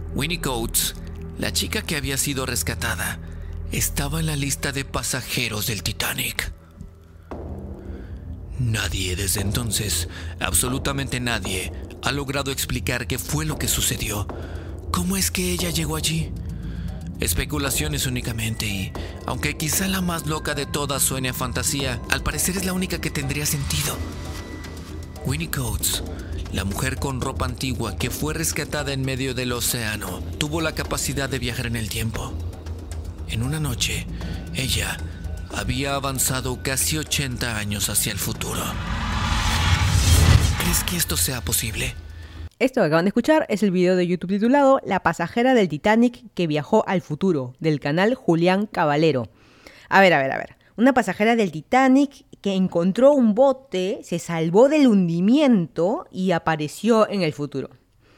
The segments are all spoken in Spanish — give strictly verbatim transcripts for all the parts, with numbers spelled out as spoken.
Winnie Coates, la chica que había sido rescatada, estaba en la lista de pasajeros del Titanic. Nadie desde entonces, absolutamente nadie, ha logrado explicar qué fue lo que sucedió. ¿Cómo es que ella llegó allí? Especulaciones únicamente y, aunque quizá la más loca de todas suene a fantasía, al parecer es la única que tendría sentido. Winnie Coates, la mujer con ropa antigua que fue rescatada en medio del océano, tuvo la capacidad de viajar en el tiempo. En una noche, ella había avanzado casi ochenta años hacia el futuro. ¿Crees que esto sea posible? Esto que acaban de escuchar es el video de YouTube titulado La pasajera del Titanic que viajó al futuro, del canal Julián Caballero. A ver, a ver, a ver. Una pasajera del Titanic que encontró un bote, se salvó del hundimiento y apareció en el futuro.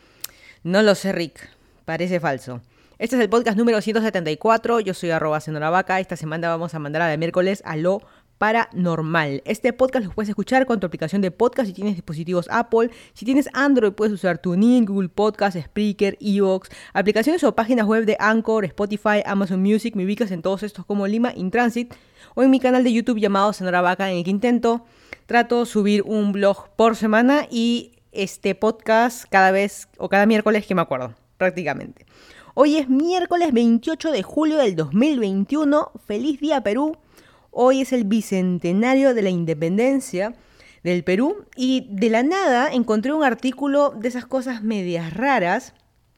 No lo sé, Rick. Parece falso. Este es el podcast número ciento setenta y cuatro. Yo soy arroba senoravaca. Esta semana vamos a mandar a la miércoles a lo paranormal. Este podcast lo puedes escuchar con tu aplicación de podcast si tienes dispositivos Apple. Si tienes Android puedes usar TuneIn, Google Podcast, Spreaker, iVoox, aplicaciones o páginas web de Anchor, Spotify, Amazon Music. Me ubicas en todos estos como Lima in Transit o en mi canal de YouTube llamado Senoravaca, en el que intento trato subir un blog por semana y este podcast cada vez o cada miércoles que me acuerdo, prácticamente. Hoy es miércoles veintiocho de julio del dos mil veintiuno. Feliz día, Perú. Hoy es el bicentenario de la independencia del Perú y de la nada encontré un artículo de esas cosas medias raras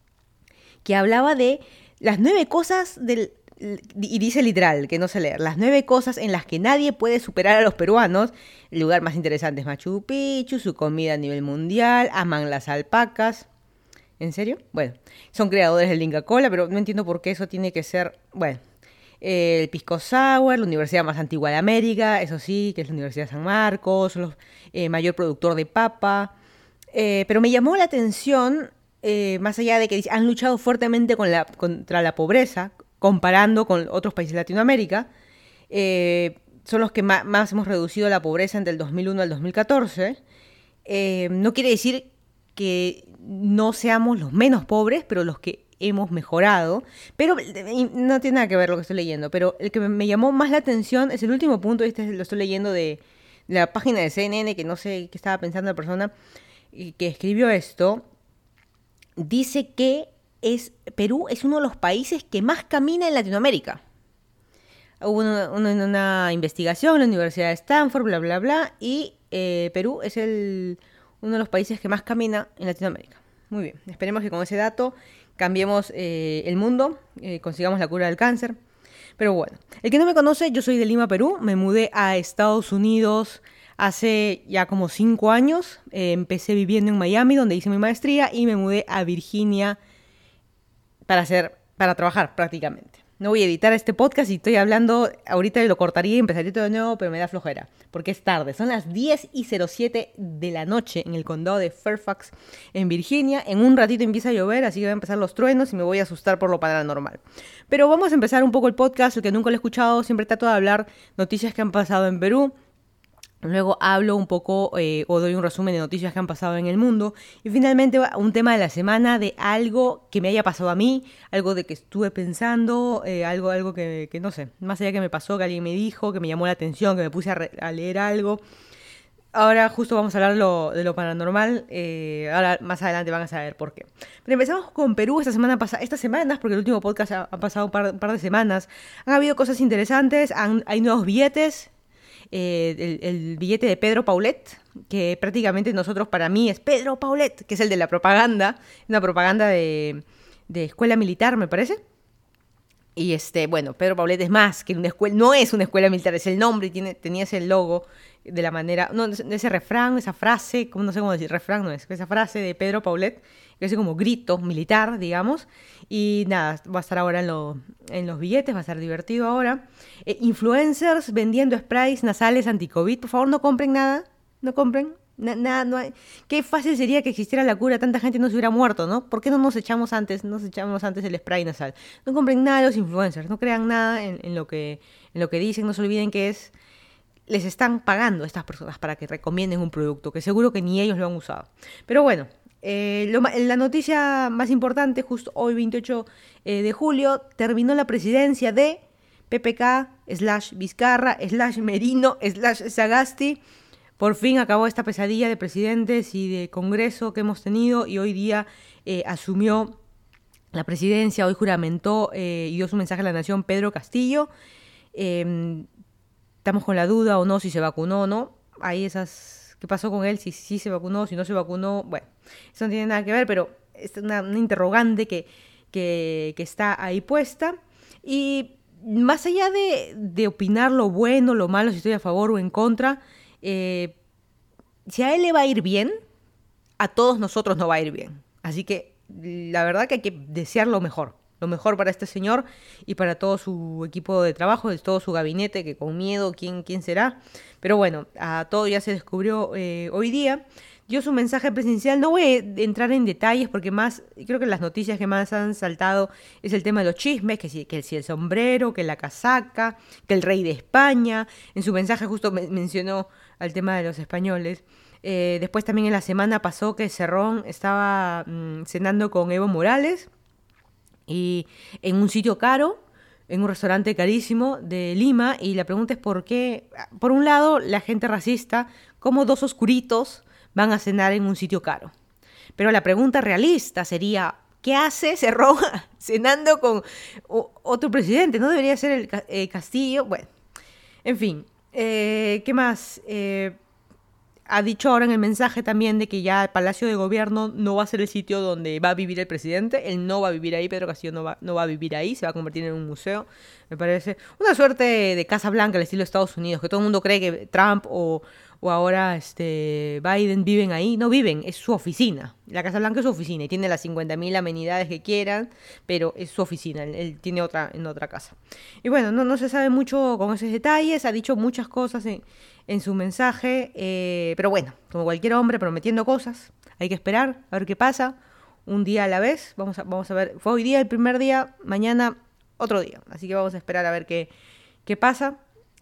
que hablaba de las nueve cosas del... Y dice literal, que no sé leer, las nueve cosas en las que nadie puede superar a los peruanos. El lugar más interesante es Machu Picchu, su comida a nivel mundial, aman las alpacas. ¿En serio? Bueno, son creadores del Inca Kola, pero no entiendo por qué eso tiene que ser... Bueno... El Pisco Sour, la universidad más antigua de América, eso sí, que es la Universidad de San Marcos, el eh, mayor productor de papa. Eh, pero me llamó la atención, eh, más allá de que han luchado fuertemente con la, contra la pobreza, comparando con otros países de Latinoamérica, eh, son los que más, más hemos reducido la pobreza entre el dos mil uno al dos mil catorce. Eh, no quiere decir que no seamos los menos pobres, pero los que hemos mejorado, pero no tiene nada que ver lo que estoy leyendo, pero el que me llamó más la atención es el último punto, este lo estoy leyendo de, de la página de C N N, que no sé qué estaba pensando la persona que escribió esto. Dice que es, Perú es uno de los países que más camina en Latinoamérica. Hubo una, una, una investigación en la Universidad de Stanford, bla, bla, bla, y eh, Perú es el, uno de los países que más camina en Latinoamérica. Muy bien, esperemos que con ese dato cambiemos eh, el mundo, eh, consigamos la cura del cáncer. Pero bueno, el que no me conoce, yo soy de Lima, Perú. Me mudé a Estados Unidos hace ya como cinco años. Eh, empecé viviendo en Miami, donde hice mi maestría, y me mudé a Virginia para hacer, para trabajar prácticamente. No voy a editar este podcast y estoy hablando, ahorita lo cortaría y empezaría todo de nuevo, pero me da flojera, porque es tarde. Son las diez y cero siete de la noche en el condado de Fairfax, en Virginia. En un ratito empieza a llover, así que van a empezar los truenos y me voy a asustar por lo paranormal. Pero vamos a empezar un poco el podcast, el que nunca lo he escuchado. Siempre trato de hablar noticias que han pasado en Perú. Luego hablo un poco eh, o doy un resumen de noticias que han pasado en el mundo. Y finalmente un tema de la semana de algo que me haya pasado a mí, algo de que estuve pensando, eh, algo, algo que, que no sé, más allá que me pasó, que alguien me dijo, que me llamó la atención, que me puse a, re- a leer algo. Ahora justo vamos a hablar lo, de lo paranormal, eh, ahora más adelante van a saber por qué. Pero empezamos con Perú esta semana pasa- estas semanas, porque el último podcast ha, ha pasado un par, un par de semanas. Han habido cosas interesantes, han, hay nuevos billetes. Eh, el, el billete de Pedro Paulet, que prácticamente nosotros, para mí, es Pedro Paulet, que es el de la propaganda, una propaganda de, de escuela militar, me parece. Y este, bueno, Pedro Paulet es más que una escuela, no es una escuela militar, es el nombre, tiene, tenía ese logo de la manera, no, ese refrán, esa frase, como no sé cómo decir, refrán no es, esa frase de Pedro Paulet, que es como grito militar, digamos. Y nada, va a estar ahora en, lo, en los billetes, va a estar divertido ahora. Eh, influencers vendiendo sprays nasales anti-COVID, por favor no compren nada, no compren. Na, nada, no hay. Qué fácil sería que existiera la cura, tanta gente no se hubiera muerto, ¿no? ¿Por qué no nos echamos antes, nos echamos antes el spray nasal? No compren nada de los influencers, no crean nada en, en lo que, en lo que dicen, no se olviden que es, les están pagando a estas personas para que recomienden un producto, que seguro que ni ellos lo han usado. Pero bueno, eh, lo ma- la noticia más importante, justo hoy veintiocho eh, de julio, terminó la presidencia de P P K, slash Vizcarra, slash Merino, slash Sagasti. Por fin acabó esta pesadilla de presidentes y de Congreso que hemos tenido y hoy día eh, asumió la presidencia, hoy juramentó eh, y dio su mensaje a la nación Pedro Castillo. Eh, estamos con la duda o no si se vacunó o no. Hay esas... ¿Qué pasó con él? Si sí se vacunó, si no se vacunó. Bueno, eso no tiene nada que ver, pero es una, una interrogante que, que, que está ahí puesta. Y más allá de, de opinar lo bueno, lo malo, si estoy a favor o en contra, eh, si a él le va a ir bien, a todos nosotros no va a ir bien. Así que la verdad que hay que desear lo mejor. Lo mejor para este señor y para todo su equipo de trabajo, de todo su gabinete, que con miedo, ¿quién, quién será? Pero bueno, a todo ya se descubrió eh, hoy día. Dio su mensaje presidencial. No voy a entrar en detalles porque más, creo que las noticias que más han saltado es el tema de los chismes, que si, que si el sombrero, que la casaca, que el rey de España. En su mensaje justo me, mencionó al tema de los españoles. Eh, después también en la semana pasó que Cerrón estaba mmm, cenando con Evo Morales y en un sitio caro, en un restaurante carísimo de Lima, y la pregunta es por qué, por un lado, la gente racista, como dos oscuritos van a cenar en un sitio caro. Pero la pregunta realista sería, ¿qué hace Cerrón cenando con o, otro presidente? ¿No debería ser el eh, Castillo? Bueno, en fin, eh, ¿qué más? Eh, Ha dicho ahora en el mensaje también de que ya el Palacio de Gobierno no va a ser el sitio donde va a vivir el presidente. Él no va a vivir ahí, Pedro Castillo no va, no va a vivir ahí, se va a convertir en un museo. Me parece una suerte de Casa Blanca al estilo de Estados Unidos, que todo el mundo cree que Trump o, o ahora este Biden viven ahí. No viven, es su oficina. La Casa Blanca es su oficina y tiene las cincuenta mil amenidades que quieran, pero es su oficina, él, él tiene otra en otra casa. Y bueno, no, no se sabe mucho con esos detalles, ha dicho muchas cosas en... en su mensaje, eh, pero bueno, como cualquier hombre prometiendo cosas, hay que esperar a ver qué pasa, un día a la vez, vamos a, vamos a ver, fue hoy día el primer día, mañana otro día, así que vamos a esperar a ver qué, qué pasa,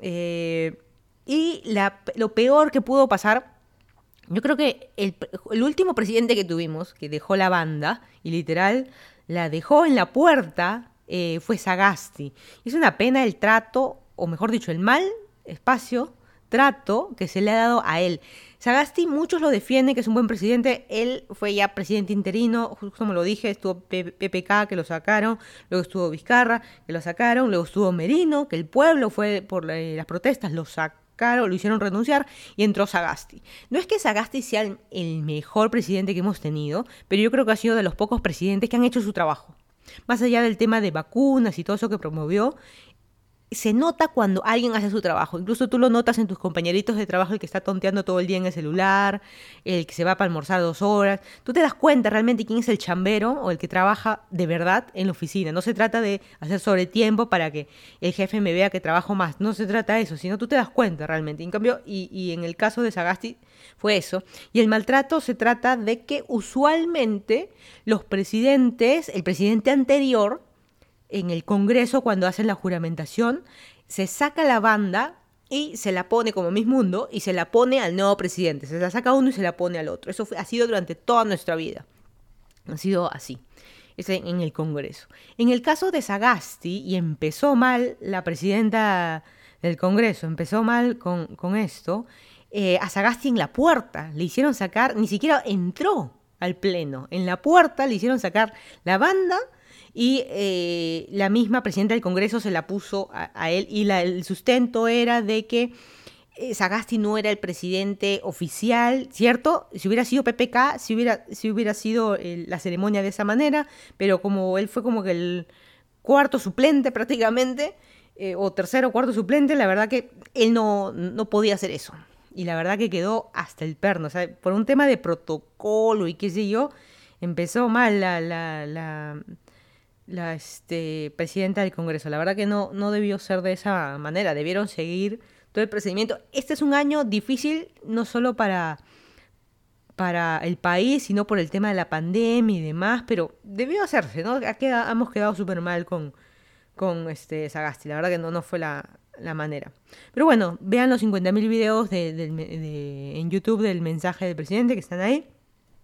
eh, y la, lo peor que pudo pasar, yo creo que el, el último presidente que tuvimos, que dejó la banda, y literal, la dejó en la puerta, eh, fue Sagasti, es una pena el trato, o mejor dicho, el mal espacio, trato que se le ha dado a él. Sagasti, muchos lo defienden, que es un buen presidente. Él fue ya presidente interino, justo como lo dije, estuvo P P K, que lo sacaron, luego estuvo Vizcarra, que lo sacaron, luego estuvo Merino, que el pueblo fue por eh, las protestas, lo sacaron, lo hicieron renunciar, y entró Sagasti. No es que Sagasti sea el, el mejor presidente que hemos tenido, pero yo creo que ha sido de los pocos presidentes que han hecho su trabajo. Más allá del tema de vacunas y todo eso que promovió, se nota cuando alguien hace su trabajo. Incluso tú lo notas en tus compañeritos de trabajo, el que está tonteando todo el día en el celular, el que se va para almorzar dos horas. Tú te das cuenta realmente quién es el chambero o el que trabaja de verdad en la oficina. No se trata de hacer sobretiempo para que el jefe me vea que trabajo más. No se trata de eso, sino tú te das cuenta realmente. En cambio, y, y en el caso de Sagasti fue eso. Y el maltrato se trata de que usualmente los presidentes, el presidente anterior, en el Congreso, cuando hacen la juramentación, se saca la banda y se la pone como Miss Mundo y se la pone al nuevo presidente. Se la saca uno y se la pone al otro. Eso fue, ha sido durante toda nuestra vida. Ha sido así. Es en, en el Congreso. En el caso de Sagasti, y empezó mal la presidenta del Congreso, empezó mal con, con esto, eh, a Sagasti en la puerta le hicieron sacar, ni siquiera entró al pleno. En la puerta le hicieron sacar la banda. Y eh, la misma presidenta del Congreso se la puso a, a él y la, el sustento era de que eh, Sagasti no era el presidente oficial, ¿cierto? Si hubiera sido P P K, si hubiera, si hubiera sido eh, la ceremonia de esa manera, pero como él fue como que el cuarto suplente prácticamente, eh, o tercero o cuarto suplente, la verdad que él no, no podía hacer eso. Y la verdad que quedó hasta el perno, o sea, por un tema de protocolo y qué sé yo, empezó mal la... la, la la este, presidenta del Congreso. La verdad que no, no debió ser de esa manera. Debieron seguir todo el procedimiento. Este es un año difícil no solo para, para el país, sino por el tema de la pandemia y demás, pero debió hacerse, ¿no? Ha quedado, hemos quedado súper mal con, con este Sagasti. La verdad que no, no fue la, la manera. Pero bueno, vean los cincuenta mil videos de, de, de, en YouTube del mensaje del presidente que están ahí.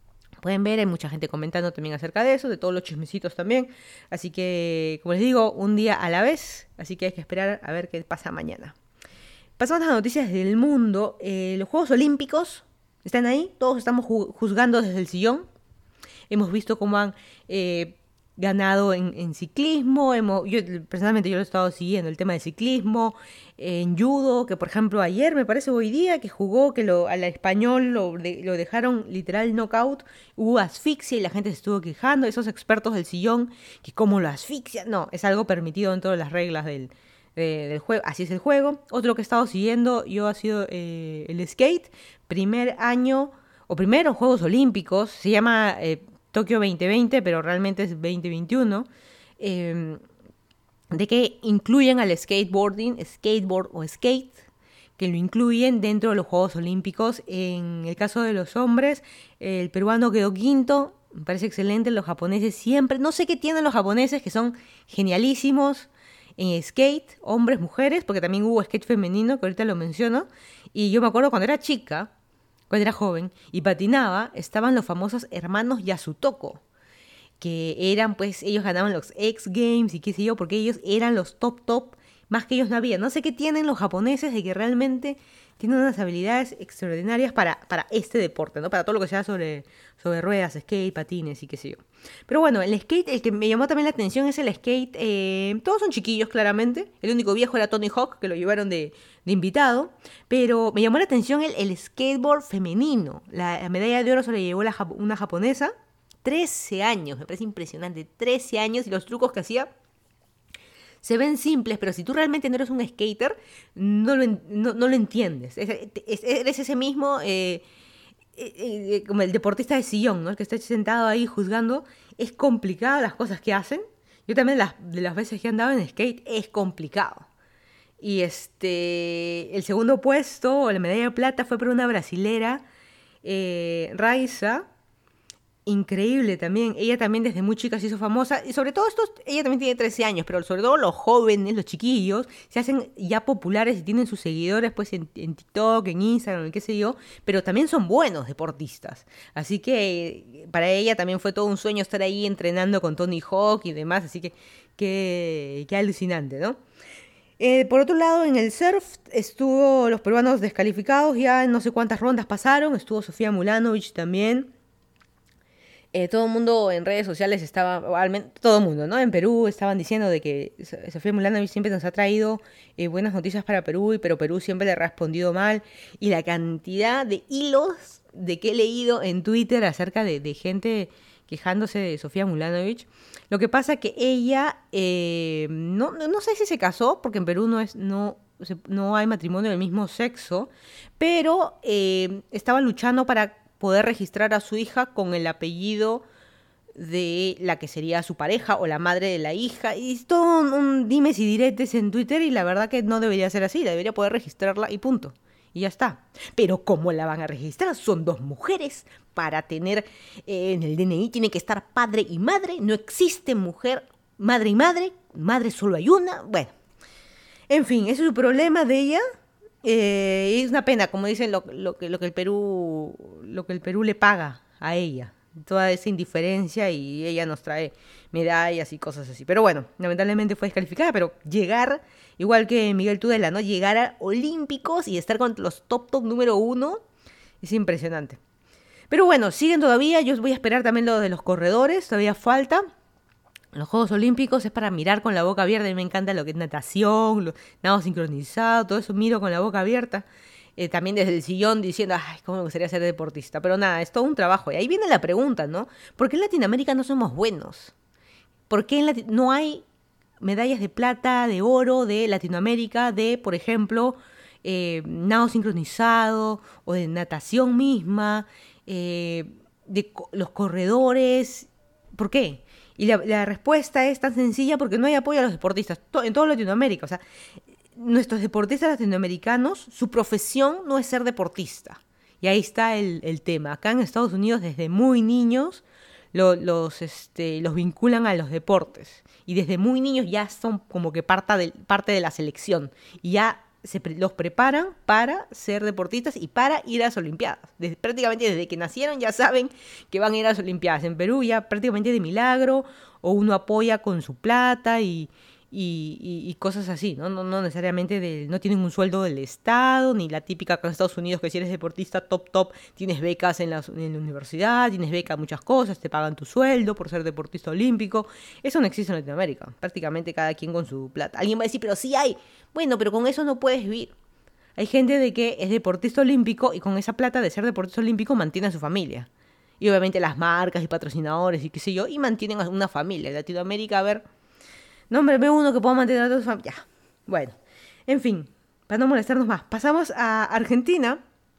pueden ver, hay mucha gente comentando también acerca de eso, de todos los chismecitos también. Así que, como les digo, un día a la vez. Así que hay que esperar a ver qué pasa mañana. Pasamos a las noticias del mundo. Eh, los Juegos Olímpicos están ahí. Todos estamos ju- juzgando desde el sillón. Hemos visto cómo han eh, ganado en, en ciclismo. Hemos, yo personalmente yo lo he estado siguiendo, el tema del ciclismo. En judo, que por ejemplo ayer, me parece hoy día, que jugó, que lo, al español lo, de, lo dejaron literal knockout. Hubo asfixia y la gente se estuvo quejando. Esos expertos del sillón, que cómo lo asfixia. No, es algo permitido en todas las reglas del, de, del juego. Así es el juego. Otro que he estado siguiendo yo ha sido eh, el skate. Primer año, o primero Juegos Olímpicos. Se llama eh, Tokio veinte veinte, pero realmente es veinte veintiuno. Eh, de que incluyen al skateboarding, skateboard o skate, que lo incluyen dentro de los Juegos Olímpicos. En el caso de los hombres, el peruano quedó quinto, me parece excelente. Los japoneses siempre, no sé qué tienen los japoneses, que son genialísimos en skate, hombres, mujeres, porque también hubo skate femenino, que ahorita lo menciono. Y yo me acuerdo cuando era chica, cuando era joven, y patinaba, estaban los famosos hermanos Yasutoko, que eran, pues, ellos ganaban los X Games y qué sé yo, porque ellos eran los top top, más que ellos no había. No sé qué tienen los japoneses de que realmente tienen unas habilidades extraordinarias para, para este deporte, ¿no? Para todo lo que sea sobre, sobre ruedas, skate, patines y qué sé yo. Pero bueno, el skate, el que me llamó también la atención es el skate, eh, todos son chiquillos claramente, el único viejo era Tony Hawk, que lo llevaron de, de invitado, pero me llamó la atención el, el skateboard femenino. La, la medalla de oro se la llevó la, una japonesa, trece años, me parece impresionante, trece años, y los trucos que hacía se ven simples, pero si tú realmente no eres un skater, no lo, no, no lo entiendes. Es, es, eres ese mismo, eh, eh, eh, como el deportista de sillón, ¿no? El que está sentado ahí juzgando. Es complicado las cosas que hacen. Yo también las, de las veces que he andado en skate, es complicado. Y este, el segundo puesto, la medalla de plata, fue por una brasilera, eh, Raiza. Increíble también, ella también desde muy chica se hizo famosa, y sobre todo estos, ella también tiene trece años, pero sobre todo los jóvenes, los chiquillos, se hacen ya populares y tienen sus seguidores pues en, en TikTok, en Instagram, en qué sé yo, pero también son buenos deportistas, así que para ella también fue todo un sueño estar ahí entrenando con Tony Hawk y demás, así que qué, qué alucinante, ¿no? Eh, por otro lado, en el surf estuvo los peruanos descalificados, ya en no sé cuántas rondas pasaron, estuvo Sofía Mulanovich también. Eh, todo el mundo en redes sociales estaba, o al menos todo el mundo, ¿no? En Perú estaban diciendo de que Sofía Mulanovich siempre nos ha traído eh, buenas noticias para Perú, y pero Perú siempre le ha respondido mal. Y la cantidad de hilos de que he leído en Twitter acerca de, de gente quejándose de Sofía Mulanovich. Lo que pasa que ella, eh, no, no sé si se casó, porque en Perú no es, no, no hay matrimonio del mismo sexo, pero eh, estaba luchando para poder registrar a su hija con el apellido de la que sería su pareja o la madre de la hija. Y es todo un, un dimes y diretes en Twitter, y la verdad que no debería ser así, debería poder registrarla y punto. Y ya está. Pero ¿cómo la van a registrar? Son dos mujeres. Para tener eh, en el D N I tiene que estar padre y madre. No existe mujer, madre y madre. Madre solo hay una. Bueno. En fin, ese es el problema de ella. Eh, es una pena, como dicen, lo, lo, que, lo, que el Perú, lo que el Perú le paga a ella. Toda esa indiferencia, y ella nos trae medallas y cosas así. Pero bueno, lamentablemente fue descalificada, pero llegar, igual que Miguel Tudela, ¿no? Llegar a Olímpicos y estar con los top top número uno es impresionante. Pero bueno, siguen todavía, yo voy a esperar también lo de los corredores, todavía falta. Los Juegos Olímpicos es para mirar con la boca abierta, a mí me encanta lo que es natación, lo, nado sincronizado, todo eso miro con la boca abierta. Eh, también desde el sillón diciendo, ay, cómo me gustaría ser deportista. Pero nada, es todo un trabajo. Y ahí viene la pregunta, ¿no? ¿Por qué en Latinoamérica no somos buenos? ¿Por qué en Lati- no hay medallas de plata, de oro de Latinoamérica, de, por ejemplo, eh, nado sincronizado o de natación misma, eh, de co- los corredores? ¿Por qué? Y la, la respuesta es tan sencilla: porque no hay apoyo a los deportistas to- en toda Latinoamérica. O sea, nuestros deportistas latinoamericanos, su profesión no es ser deportista. Y ahí está el, el tema. Acá en Estados Unidos, desde muy niños, lo, los, este, los vinculan a los deportes. Y desde muy niños ya son como que parte de, parte de la selección. Y ya se pre- los preparan para ser deportistas y para ir a las Olimpiadas. Desde, prácticamente desde que nacieron ya saben que van a ir a las Olimpiadas. En Perú ya prácticamente de milagro, o uno apoya con su plata y, y, y, y cosas así, ¿no? No, no necesariamente de, no tienen un sueldo del Estado, ni la típica acá en Estados Unidos que si eres deportista top top tienes becas en la, en la universidad, tienes becas muchas cosas, te pagan tu sueldo por ser deportista olímpico. Eso no existe en Latinoamérica, prácticamente cada quien con su plata. Alguien va a decir, pero sí hay. Bueno, pero con eso no puedes vivir. Hay gente de que es deportista olímpico y con esa plata de ser deportista olímpico mantiene a su familia. Y obviamente las marcas y patrocinadores y qué sé yo, y mantienen a una familia. En Latinoamérica, a ver, no me ve uno que pueda mantener a toda su familia. Ya, bueno, en fin, para no molestarnos más, pasamos a Argentina.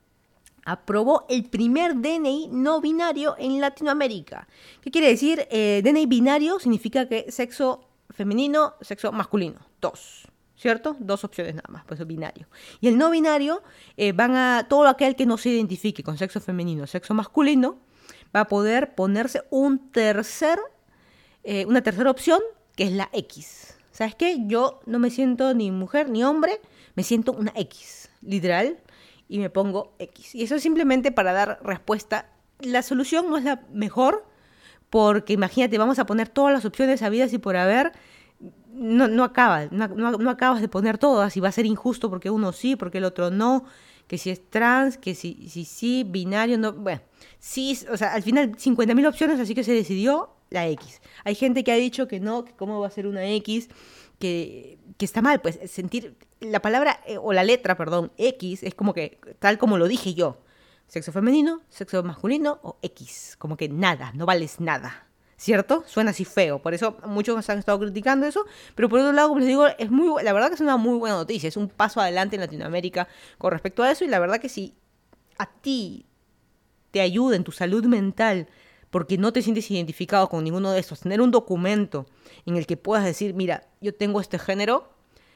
Aprobó el primer D N I no binario en Latinoamérica. ¿Qué quiere decir? Eh, D N I binario significa que sexo femenino, sexo masculino, dos, ¿cierto? Dos opciones nada más, pues es binario. Y el no binario, eh, van a, todo aquel que no se identifique con sexo femenino o sexo masculino, va a poder ponerse un tercer, eh, una tercera opción, que es la X. ¿Sabes qué? Yo no me siento ni mujer ni hombre, me siento una X, literal, y me pongo X. Y eso es simplemente para dar respuesta. La solución no es la mejor, porque imagínate, vamos a poner todas las opciones habidas y por haber, no, no acaba, no, no, no acabas de poner todas y va a ser injusto porque uno sí, porque el otro no, que si es trans, que si sí, si, si, binario, no, bueno, sí, o sea, al final cincuenta mil opciones, así que se decidió la X. Hay gente que ha dicho que no, que cómo va a ser una X, que, que está mal, pues sentir la palabra, eh, o la letra, perdón, X, es como que, tal como lo dije yo, sexo femenino, sexo masculino o X, como que nada, no vales nada. ¿Cierto? Suena así feo, por eso muchos han estado criticando eso, pero por otro lado, como les digo, es muy, la verdad que es una muy buena noticia, es un paso adelante en Latinoamérica con respecto a eso, y la verdad que si a ti te ayuda en tu salud mental porque no te sientes identificado con ninguno de estos, tener un documento en el que puedas decir, mira, yo tengo este género,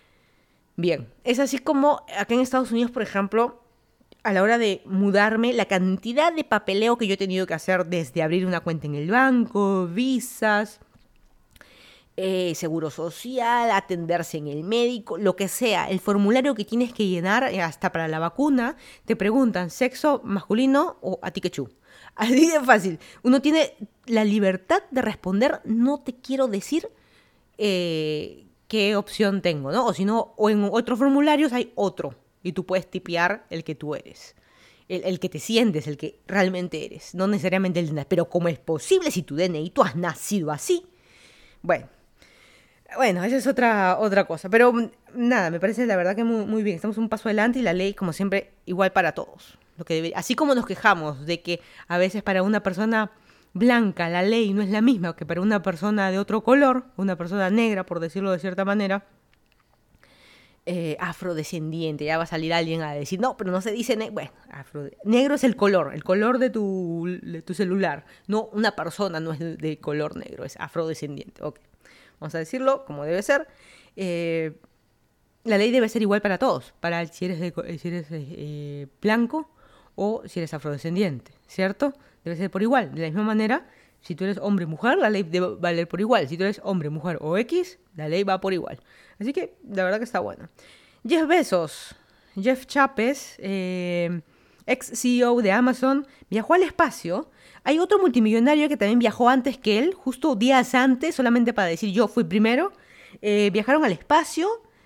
bien. Es así como acá en Estados Unidos, por ejemplo, a la hora de mudarme, la cantidad de papeleo que yo he tenido que hacer desde abrir una cuenta en el banco, visas, eh, seguro social, atenderse en el médico, lo que sea, el formulario que tienes que llenar, hasta para la vacuna, te preguntan sexo masculino o atiquechú. Así de fácil. Uno tiene la libertad de responder, no te quiero decir eh, qué opción tengo, ¿no? O si no, o en otros formularios hay otro. Y tú puedes tipear el que tú eres, el, el que te sientes, el que realmente eres, no necesariamente el D N I. Pero ¿cómo es posible si tu D N I tú has nacido así? Bueno, bueno, esa es otra, otra cosa. Pero nada, me parece la verdad que muy, muy bien. Estamos un paso adelante y la ley, como siempre, igual para todos. Lo que debe, así como nos quejamos de que a veces para una persona blanca la ley no es la misma que para una persona de otro color, una persona negra, por decirlo de cierta manera, Eh, afrodescendiente, ya va a salir alguien a decir, no, pero no se dice negro. Bueno, afro... negro es el color, el color de tu, de tu celular, no una persona, no es de, de color negro, es afrodescendiente. Ok, vamos a decirlo como debe ser. Eh, la ley debe ser igual para todos, para si eres, de, si eres eh, blanco o si eres afrodescendiente, ¿cierto? Debe ser por igual, de la misma manera. Si tú eres hombre o mujer, la ley debe valer por igual. Si tú eres hombre, mujer o X, la ley va por igual. Así que la verdad que está bueno. Jeff Bezos, Jeff Chapez, eh, ex C E O de Amazon, viajó al espacio. Hay otro multimillonario que también viajó antes que él, justo días antes, solamente para decir yo fui primero. Eh, viajaron al espacio.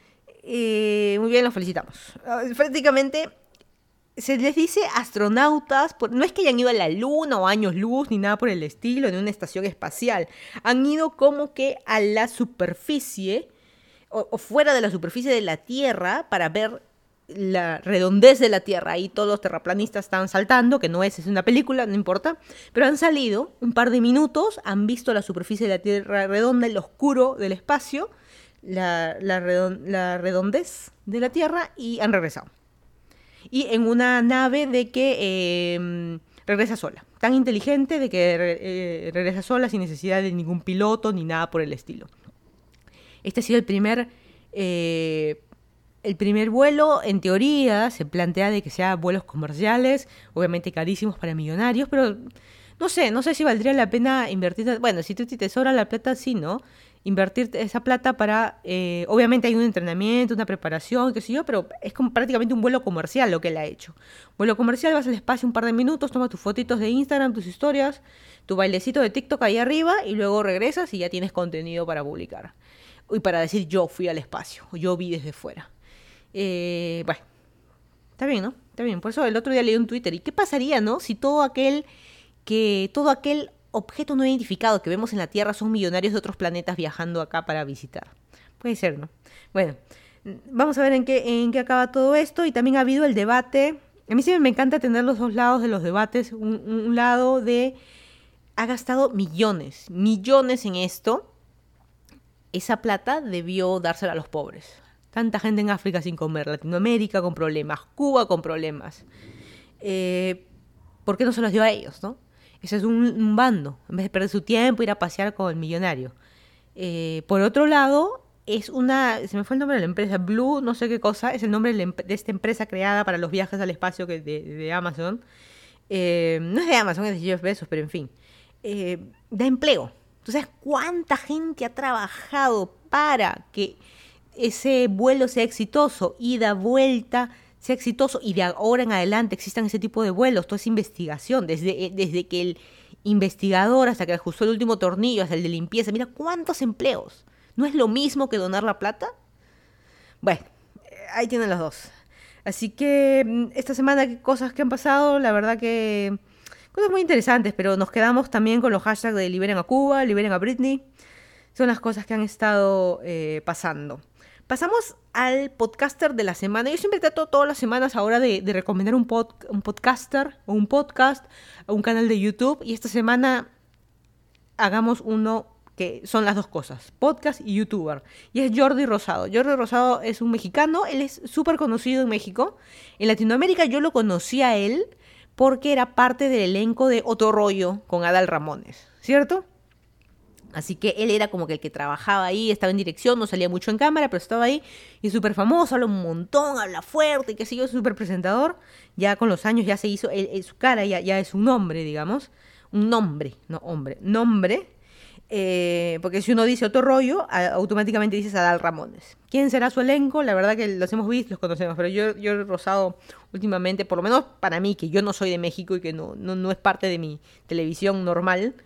Eh, muy bien, los felicitamos. Uh, prácticamente se les dice astronautas, por, no es que hayan ido a la luna o años luz ni nada por el estilo, en una estación espacial. Han ido como que a la superficie o, o fuera de la superficie de la Tierra para ver la redondez de la Tierra. Ahí todos los terraplanistas están saltando, que no es, es una película, no importa. Pero han salido un par de minutos, han visto la superficie de la Tierra redonda, el oscuro del espacio, la, la, redon, la redondez de la Tierra y han regresado. Y en una nave de que eh, regresa sola. Tan inteligente de que eh, regresa sola sin necesidad de ningún piloto ni nada por el estilo. Este ha sido el primer, eh, el primer vuelo. En teoría se plantea de que sea vuelos comerciales, obviamente carísimos para millonarios, pero no sé, no sé si valdría la pena invertir. Bueno, si tú te sobra la plata, sí, ¿no? invertir esa plata para, eh, obviamente hay un entrenamiento, una preparación, qué sé yo, pero es como prácticamente un vuelo comercial lo que él ha hecho. Vuelo comercial, vas al espacio un par de minutos, tomas tus fotitos de Instagram, tus historias, tu bailecito de TikTok ahí arriba y luego regresas y ya tienes contenido para publicar. Y para decir yo fui al espacio, o yo vi desde fuera. Eh, bueno, está bien, ¿no? Está bien. Por eso el otro día leí un Twitter. ¿Y qué pasaría, no? Si todo aquel que todo aquel objeto no identificado que vemos en la Tierra son millonarios de otros planetas viajando acá para visitar. Puede ser, ¿no? Bueno, vamos a ver en qué, en qué acaba todo esto. Y también ha habido el debate. A mí siempre me encanta tener los dos lados de los debates. Un, un lado de ha gastado millones, millones en esto. Esa plata debió dársela a los pobres. Tanta gente en África sin comer, Latinoamérica con problemas, Cuba con problemas. Eh, ¿Por qué no se los dio a ellos, no? Ese es un, un bando, en vez de perder su tiempo, ir a pasear con el millonario. Eh, por otro lado, es una, se me fue el nombre de la empresa, Blue, no sé qué cosa, es el nombre de, la, de esta empresa creada para los viajes al espacio que de, de Amazon. Eh, no es de Amazon, es de Jeff Bezos, pero en fin. Eh, da empleo. ¿Tú sabes cuánta gente ha trabajado para que ese vuelo sea exitoso, ida, vuelta, sea exitoso y de ahora en adelante existan ese tipo de vuelos, toda esa investigación, desde, desde que el investigador hasta que ajustó el último tornillo, hasta el de limpieza, mira cuántos empleos. ¿No es lo mismo que donar la plata? Bueno, ahí tienen los dos. Así que esta semana, cosas que han pasado, la verdad que cosas muy interesantes, pero nos quedamos también con los hashtags de liberen a Cuba, liberen a Britney. Son las cosas que han estado eh, pasando. Pasamos al podcaster de la semana. Yo siempre trato todas las semanas ahora de, de recomendar un, pod, un podcaster o un podcast o un canal de YouTube. Y esta semana hagamos uno que son las dos cosas, podcast y youtuber. Y es Jordi Rosado. Jordi Rosado es un mexicano, él es súper conocido en México. En Latinoamérica yo lo conocí a él porque era parte del elenco de Otro Rollo con Adal Ramones, ¿cierto? Así que él era como que el que trabajaba ahí, estaba en dirección, no salía mucho en cámara, pero estaba ahí y es súper famoso, habla un montón, habla fuerte y qué sé yo, es súper presentador. Ya con los años ya se hizo, él, él, su cara ya, ya es un nombre, digamos. Un nombre, no hombre, nombre. Eh, porque si uno dice Otro Rollo, automáticamente dices Adal Ramones. ¿Quién será su elenco? La verdad que los hemos visto, los conocemos, pero yo, yo he Rosado últimamente, por lo menos para mí, que yo no soy de México y que no, no, no es parte de mi televisión normal.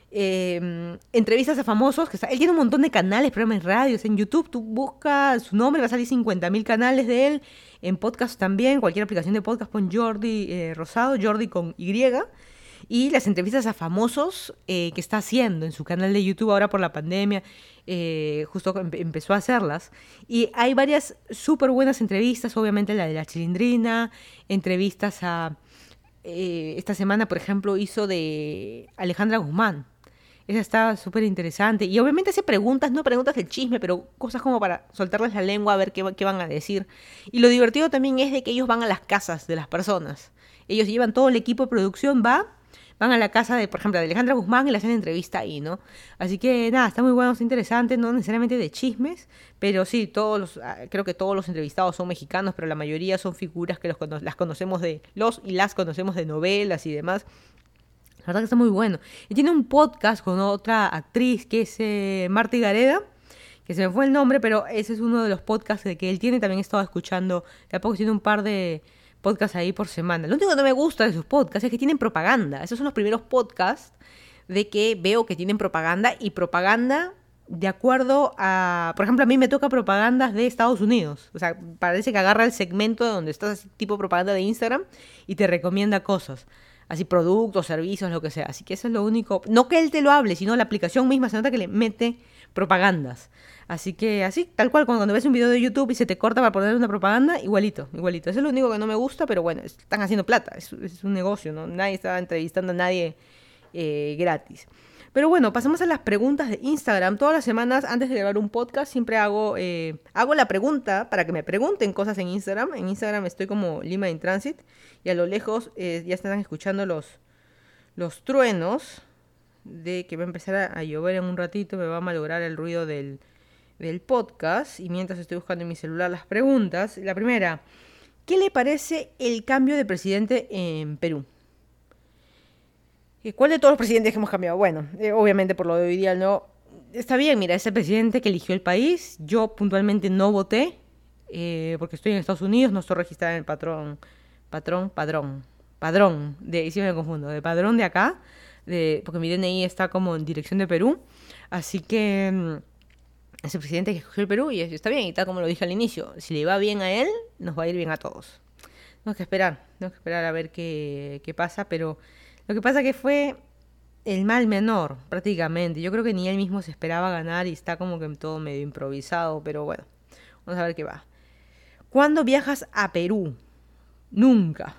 Eh, entrevistas a famosos, que está, él tiene un montón de canales, programas de radios, en YouTube tú buscas su nombre, va a salir cincuenta mil canales de él, en podcast también, cualquier aplicación de podcast pon Jordi eh, Rosado, Jordi con Y, y las entrevistas a famosos eh, que está haciendo en su canal de YouTube ahora por la pandemia, eh, justo em- empezó a hacerlas, y hay varias súper buenas entrevistas, obviamente la de La Chilindrina, entrevistas a, eh, esta semana por ejemplo hizo de Alejandra Guzmán. Esa está súper interesante. Y obviamente hace preguntas, no preguntas del chisme, pero cosas como para soltarles la lengua a ver qué, qué van a decir. Y lo divertido también es de que ellos van a las casas de las personas. Ellos llevan todo el equipo de producción, va, van a la casa de, por ejemplo, de Alejandra Guzmán y le hacen entrevista ahí, ¿no? Así que nada, está muy bueno, está interesante, no necesariamente de chismes, pero sí, todos los, creo que todos los entrevistados son mexicanos, pero la mayoría son figuras que los, las conocemos de, los y las conocemos de novelas y demás. La verdad que está muy bueno. Y tiene un podcast con otra actriz que es eh, Marta Gareda, que se me fue el nombre, pero ese es uno de los podcasts de que él tiene. También he estado escuchando, de a poco tiene un par de podcasts ahí por semana. Lo único que no me gusta de sus podcasts es que tienen propaganda. Esos son los primeros podcasts de que veo que tienen propaganda y propaganda de acuerdo a... Por ejemplo, a mí me toca propagandas de Estados Unidos. O sea, parece que agarra el segmento de donde estás, tipo propaganda de Instagram, y te recomienda cosas. Así productos, servicios, lo que sea. Así que eso es lo único. No que él te lo hable, sino la aplicación misma se nota que le mete propagandas. Así que así, tal cual, cuando, cuando ves un video de YouTube y se te corta para poner una propaganda, igualito, igualito. Eso es lo único que no me gusta, pero bueno, están haciendo plata. Es, es un negocio, ¿no? Nadie está entrevistando a nadie eh, gratis. Pero bueno, pasamos a las preguntas de Instagram. Todas las semanas, antes de grabar un podcast, siempre hago, eh, hago la pregunta para que me pregunten cosas en Instagram. En Instagram estoy como Lima in Transit. Y a lo lejos eh, ya están escuchando los, los truenos de que va a empezar a, a llover en un ratito. Me va a malograr el ruido del, del podcast. Y mientras estoy buscando en mi celular las preguntas. La primera, ¿qué le parece el cambio de presidente en Perú? ¿Cuál de todos los presidentes que hemos cambiado? Bueno, eh, obviamente por lo de hoy día no, está bien, mira, es el presidente que eligió el país. Yo puntualmente no voté eh, porque estoy en Estados Unidos, no estoy registrada en el patrón, patrón, padrón, padrón, de, sí me confundo, de padrón de acá, de, porque mi D N I está como en dirección de Perú. Así que mm, es el presidente que escogió el Perú y está bien, y tal como lo dije al inicio, si le va bien a él, nos va a ir bien a todos. Tenemos que esperar, tenemos que esperar a ver qué, qué pasa, pero lo que pasa que fue el mal menor, prácticamente. Yo creo que ni él mismo se esperaba ganar y está como que todo medio improvisado, pero bueno, vamos a ver qué va. ¿Cuándo viajas a Perú? Nunca.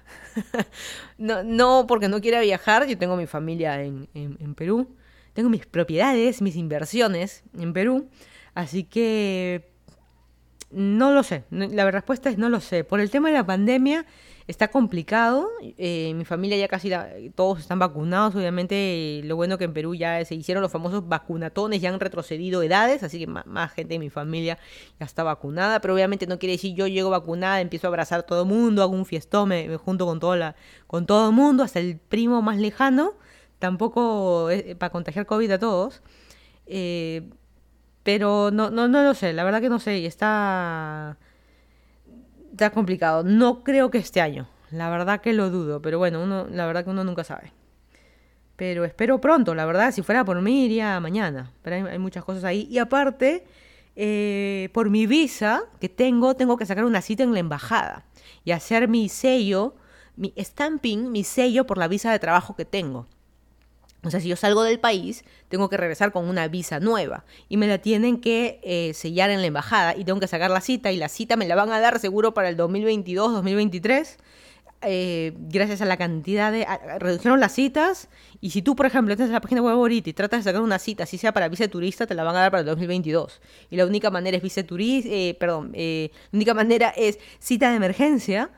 no, no porque no quiera viajar, yo tengo mi familia en, en, en Perú, tengo mis propiedades, mis inversiones en Perú, así que no lo sé. La respuesta es no lo sé. Por el tema de la pandemia está complicado. Eh, mi familia ya casi la, todos están vacunados. Obviamente lo bueno que en Perú ya se hicieron los famosos vacunatones, ya han retrocedido edades, así que más, más gente de mi familia ya está vacunada. Pero obviamente no quiere decir yo llego vacunada, empiezo a abrazar a todo el mundo, hago un fiestón, me, me junto con, toda la, con todo el mundo, hasta el primo más lejano. Tampoco es para contagiar COVID a todos. Eh, pero no, no, no lo sé, la verdad que no sé, y está... Está complicado. No creo que este año. La verdad que lo dudo. Pero bueno, uno, la verdad que uno nunca sabe. Pero espero pronto, la verdad. Si fuera por mí, iría mañana. Pero hay, hay muchas cosas ahí. Y aparte, eh, por mi visa que tengo, tengo que sacar una cita en la embajada. Y hacer mi sello, mi stamping, mi sello por la visa de trabajo que tengo. O sea, si yo salgo del país, tengo que regresar con una visa nueva y me la tienen que eh, sellar en la embajada y tengo que sacar la cita y la cita me la van a dar seguro para el dos mil veintidós, dos mil veintitrés, eh, gracias a la cantidad de... A, redujeron las citas y si tú, por ejemplo, entras en la página web ahorita y tratas de sacar una cita, si sea para visa de turista, te la van a dar para el dos mil veintidós. Y la única manera es visa de turista, eh, perdón, eh, la única manera es cita de emergencia.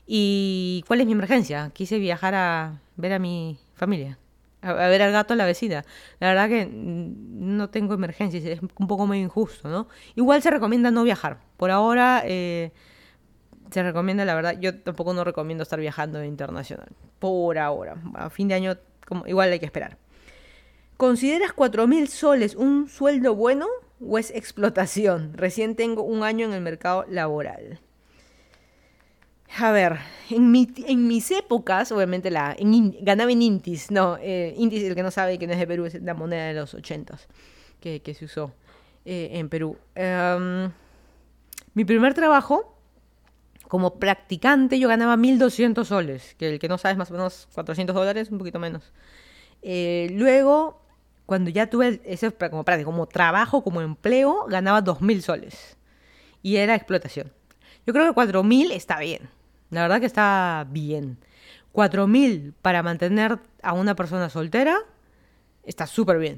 ¿Y cuál es mi emergencia? Quise viajar a ver a mi familia. A ver al gato a la vecina. La verdad que no tengo emergencias, es un poco medio injusto, ¿no? Igual se recomienda no viajar. Por ahora eh, se recomienda, la verdad, yo tampoco no recomiendo estar viajando internacional. Por ahora. A fin de año como, igual hay que esperar. ¿Consideras cuatro mil soles un sueldo bueno o es explotación? Recién tengo un año en el mercado laboral. A ver, en, mi, en mis épocas, obviamente la en, ganaba en Intis, no, eh, Intis, el que no sabe que no es de Perú, es la moneda de los ochentas que, que se usó eh, en Perú. Um, mi primer trabajo, como practicante, yo ganaba mil doscientos soles, que el que no sabe es más o menos cuatrocientos dólares, un poquito menos. Eh, luego, cuando ya tuve, eso es como práctica, como trabajo, como empleo, ganaba dos mil soles. Y era explotación. Yo creo que cuatro mil está bien. La verdad que está bien. cuatro mil para mantener a una persona soltera está súper bien.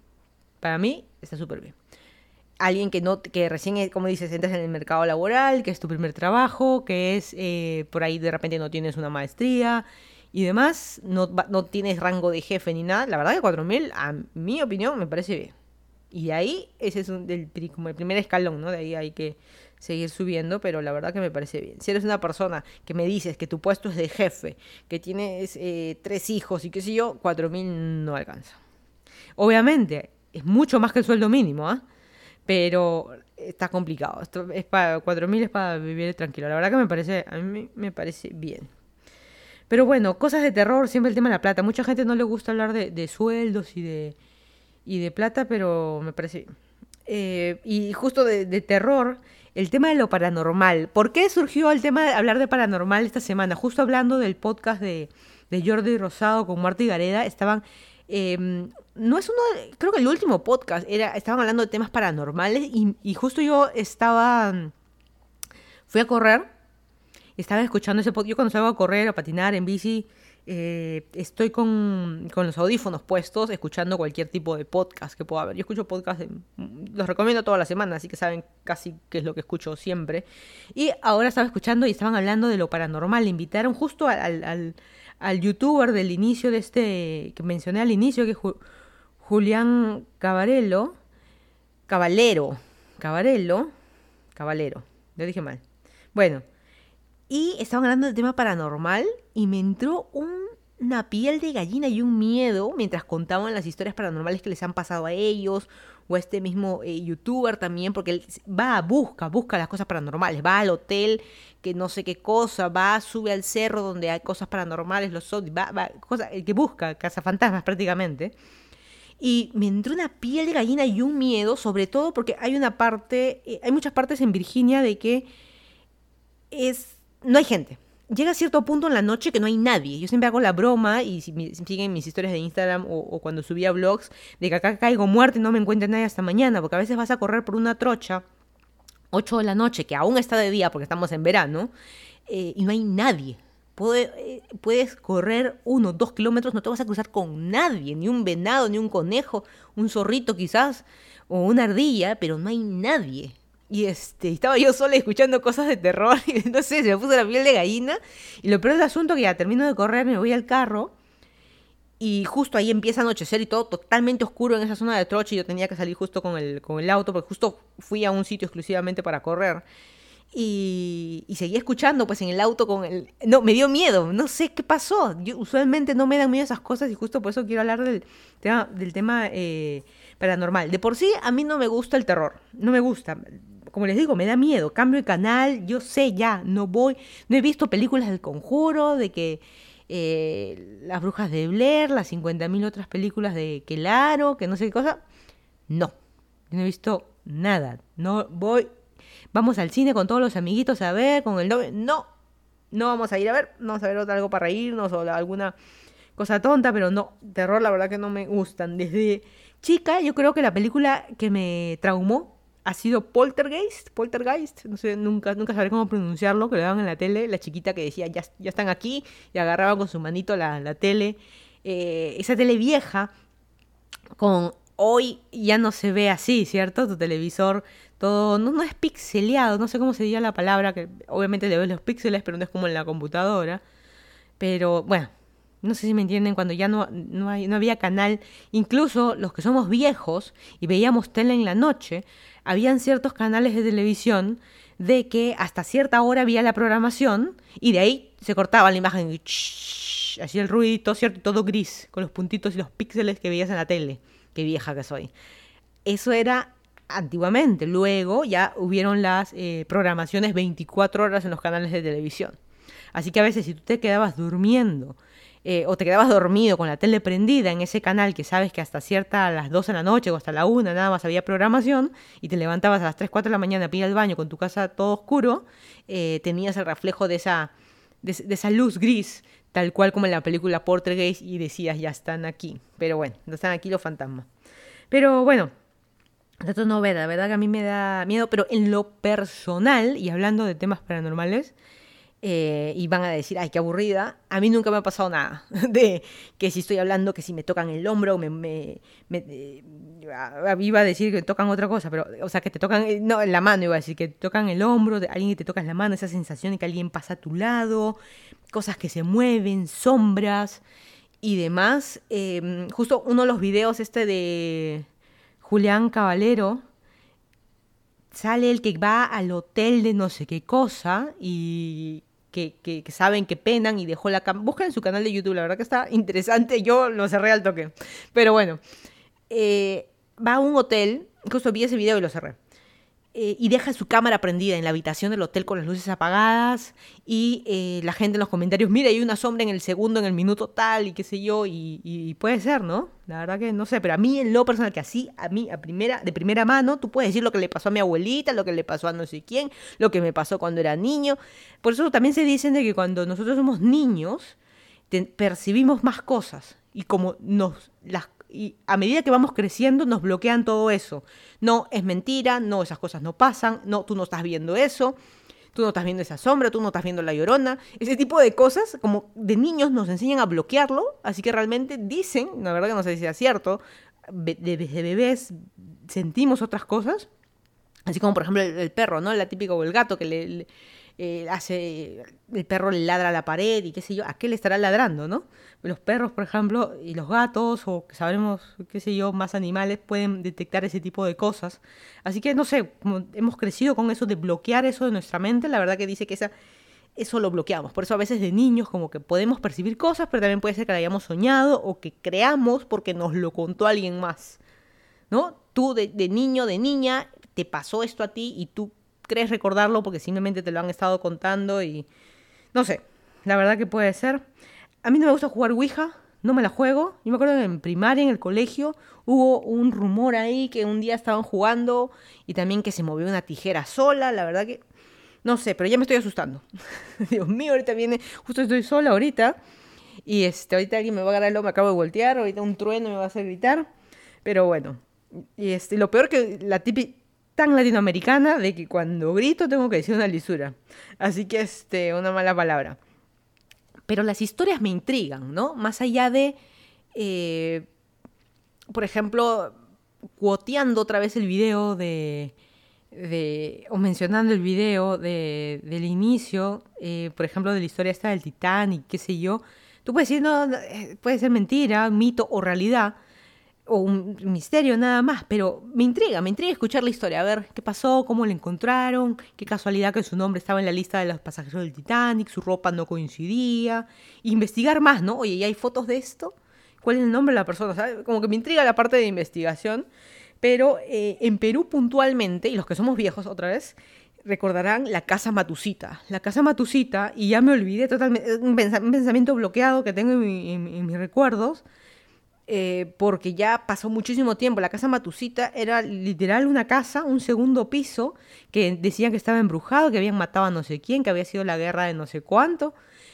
Para mí está súper bien. Alguien que no que recién, como dices, entras en el mercado laboral, que es tu primer trabajo, que es eh, por ahí de repente no tienes una maestría y demás, no, no tienes rango de jefe ni nada. La verdad que cuatro mil, a mi opinión, me parece bien. Y de ahí, ese es un, del, como el primer escalón, ¿no? De ahí hay que seguir subiendo, pero la verdad que me parece bien. Si eres una persona que me dices que tu puesto es de jefe, que tienes eh, tres hijos y qué sé yo, cuatro mil no alcanza. Obviamente, es mucho más que el sueldo mínimo, ¿ah? ¿eh? Pero está complicado. Esto es para cuatro mil es para vivir tranquilo. La verdad que me parece, a mí me parece bien. Pero bueno, cosas de terror, siempre el tema de la plata. Mucha gente no le gusta hablar de, de sueldos y de, y de plata, pero me parece bien. Eh, y justo de, de terror, el tema de lo paranormal. ¿Por qué surgió el tema de hablar de paranormal esta semana? Justo hablando del podcast de, de Jordi Rosado con Marta Gareda, estaban... Eh, no es uno, de, creo que el último podcast, era, estaban hablando de temas paranormales y, y justo yo estaba... Fui a correr, estaba escuchando ese podcast. Yo cuando salgo a correr, a patinar, en bici... Eh, estoy con, con los audífonos puestos, escuchando cualquier tipo de podcast que pueda haber. Yo escucho podcasts, de, los recomiendo toda la semana, así que saben casi qué es lo que escucho siempre. Y ahora estaba escuchando y estaban hablando de lo paranormal. Invitaron justo al, al, al youtuber del inicio de este, que mencioné al inicio, que es Ju, Julián Cabarello, Caballero, Cabarello, Caballero, lo dije mal. Bueno, y estaban hablando del tema paranormal y me entró un, una piel de gallina y un miedo mientras contaban las historias paranormales que les han pasado a ellos o a este mismo eh, youtuber también, porque él va, busca, busca las cosas paranormales, va al hotel, que no sé qué cosa, va, sube al cerro donde hay cosas paranormales, los zombies, va, va, cosa, el que busca, cazafantasmas prácticamente. Y me entró una piel de gallina y un miedo, sobre todo porque hay una parte, eh, hay muchas partes en Virginia de que es, no hay gente. Llega a cierto punto en la noche que no hay nadie. Yo siempre hago la broma, y si, me, si siguen mis historias de Instagram o, o cuando subía vlogs, de que acá caigo muerta y no me encuentre nadie hasta mañana, porque a veces vas a correr por una trocha, ocho de la noche, que aún está de día porque estamos en verano, eh, y no hay nadie. Puede, eh, puedes correr uno, dos kilómetros, no te vas a cruzar con nadie, ni un venado, ni un conejo, un zorrito quizás, o una ardilla, pero no hay nadie. Y este, estaba yo sola escuchando cosas de terror y no sé, se me puso la piel de gallina. Y lo peor del asunto es que ya termino de correr, me voy al carro y justo ahí empieza a anochecer y todo totalmente oscuro en esa zona de troche. Y yo tenía que salir justo con el, con el auto porque justo fui a un sitio exclusivamente para correr. Y, y seguí escuchando pues en el auto con el... No, me dio miedo, no sé qué pasó. Yo, usualmente no me dan miedo esas cosas y justo por eso quiero hablar del tema, del tema eh, paranormal. De por sí, a mí no me gusta el terror, no me gusta. Como les digo, me da miedo, cambio de canal, yo sé ya, no voy, no he visto películas del Conjuro, de que eh, Las Brujas de Blair, las cincuenta mil otras películas de Kelaro, que no sé qué cosa. No, no he visto nada, no voy, vamos al cine con todos los amiguitos a ver, con el novio, no, no vamos a ir a ver, no vamos a ver algo para reírnos o alguna cosa tonta, pero no, terror la verdad que no me gustan. Desde chica yo creo que la película que me traumó ha sido Poltergeist, Poltergeist, no sé, nunca, nunca sabré cómo pronunciarlo, que lo daban en la tele, la chiquita que decía, ya, ya están aquí, y agarraba con su manito la, la tele, eh, esa tele vieja, con hoy ya no se ve así, ¿cierto? Tu televisor, todo, no, no es pixeleado, no sé cómo se diría la palabra, que obviamente le ves los píxeles, pero no es como en la computadora, pero bueno, no sé si me entienden, cuando ya no, no, hay, no había canal, incluso los que somos viejos y veíamos tele en la noche, habían ciertos canales de televisión de que hasta cierta hora había la programación y de ahí se cortaba la imagen y shhh, hacía el ruidito, ¿cierto? Todo gris, con los puntitos y los píxeles que veías en la tele. Qué vieja que soy. Eso era antiguamente. Luego ya hubieron las eh, programaciones veinticuatro horas en los canales de televisión. Así que a veces si tú te quedabas durmiendo eh, o te quedabas dormido con la tele prendida en ese canal que sabes que hasta cierta a las doce de la noche o hasta la una nada más había programación y te levantabas a las tres, cuatro de la mañana para ir al baño con tu casa todo oscuro, eh, tenías el reflejo de esa, de, de esa luz gris, tal cual como en la película Poltergeist, y decías, ya están aquí. Pero bueno, no están aquí los fantasmas. Pero bueno, trato de no ver, la verdad que a mí me da miedo, pero en lo personal, y hablando de temas paranormales, Eh, y van a decir, ay, qué aburrida. A mí nunca me ha pasado nada de que si estoy hablando, que si me tocan el hombro, me, me, me eh, iba a decir que tocan otra cosa, pero, o sea, que te tocan, no, en la mano iba a decir, que te tocan el hombro, de alguien que te toca en la mano, esa sensación de que alguien pasa a tu lado, cosas que se mueven, sombras y demás. Eh, justo uno de los videos este de Julián Caballero, sale el que va al hotel de no sé qué cosa y que, que, que saben que penan y dejó la cama. Busquen su canal de YouTube, la verdad que está interesante. Yo lo cerré al toque. Pero bueno, eh, va a un hotel, justo vi ese video y lo cerré. Eh, y deja su cámara prendida en la habitación del hotel con las luces apagadas y eh, la gente en los comentarios, mira, hay una sombra en el segundo, en el minuto tal y qué sé yo, y, y puede ser, ¿no? La verdad que no sé, pero a mí en lo personal, que así, a mí, a primera, de primera mano, tú puedes decir lo que le pasó a mi abuelita, lo que le pasó a no sé quién, lo que me pasó cuando era niño. Por eso también se dicen de que cuando nosotros somos niños, te, percibimos más cosas y como nos las y a medida que vamos creciendo nos bloquean todo eso. No, es mentira, no, esas cosas no pasan, no, tú no estás viendo eso, tú no estás viendo esa sombra, tú no estás viendo la llorona. Ese tipo de cosas, como de niños nos enseñan a bloquearlo, así que realmente dicen, la verdad que no sé si es cierto, desde bebés sentimos otras cosas, así como por ejemplo el, el perro, ¿no? La típica, o el gato que le... le Eh, hace, el perro le ladra a la pared y qué sé yo, ¿a qué le estará ladrando, no? Los perros, por ejemplo, y los gatos, o sabremos, qué sé yo, más animales pueden detectar ese tipo de cosas. Así que, no sé, como hemos crecido con eso de bloquear eso de nuestra mente, la verdad que dice que esa, eso lo bloqueamos. Por eso a veces de niños como que podemos percibir cosas, pero también puede ser que la hayamos soñado o que creamos porque nos lo contó alguien más. ¿no? Tú de, de niño, de niña, te pasó esto a ti y tú crees recordarlo porque simplemente te lo han estado contando y no sé, la verdad que puede ser. A mí no me gusta jugar Ouija, no me la juego. Yo me acuerdo que en primaria, en el colegio, hubo un rumor ahí que un día estaban jugando y también que se movió una tijera sola, la verdad que no sé, pero ya me estoy asustando. Dios mío, ahorita viene, justo estoy sola ahorita y este, ahorita alguien me va a agarrar el ojo, me acabo de voltear, ahorita un trueno me va a hacer gritar, pero bueno, y este, lo peor que la típica tan latinoamericana de que cuando grito tengo que decir una lisura. Así que, este, una mala palabra. Pero las historias me intrigan, ¿no? Más allá de, eh, por ejemplo, cuoteando otra vez el video de, de o mencionando el video de, del inicio, eh, por ejemplo, de la historia esta del Titanic, qué sé yo. Tú puedes decir, no, puede ser mentira, mito o realidad, o un misterio nada más, pero me intriga, me intriga escuchar la historia, a ver qué pasó, cómo la encontraron, qué casualidad que su nombre estaba en la lista de los pasajeros del Titanic, su ropa no coincidía, investigar más, ¿no? Oye, ¿y hay fotos de esto? ¿Cuál es el nombre de la persona? ¿Sabes? Como que me intriga la parte de investigación, pero eh, en Perú puntualmente, y los que somos viejos otra vez, recordarán la Casa Matusita. La Casa Matusita, y ya me olvidé totalmente, un pensamiento bloqueado que tengo en, mi, en, en mis recuerdos, Eh, porque ya pasó muchísimo tiempo. La Casa Matusita era literal una casa, un segundo piso, que decían que estaba embrujado, que habían matado a no sé quién, que había sido la guerra de no sé cuánto.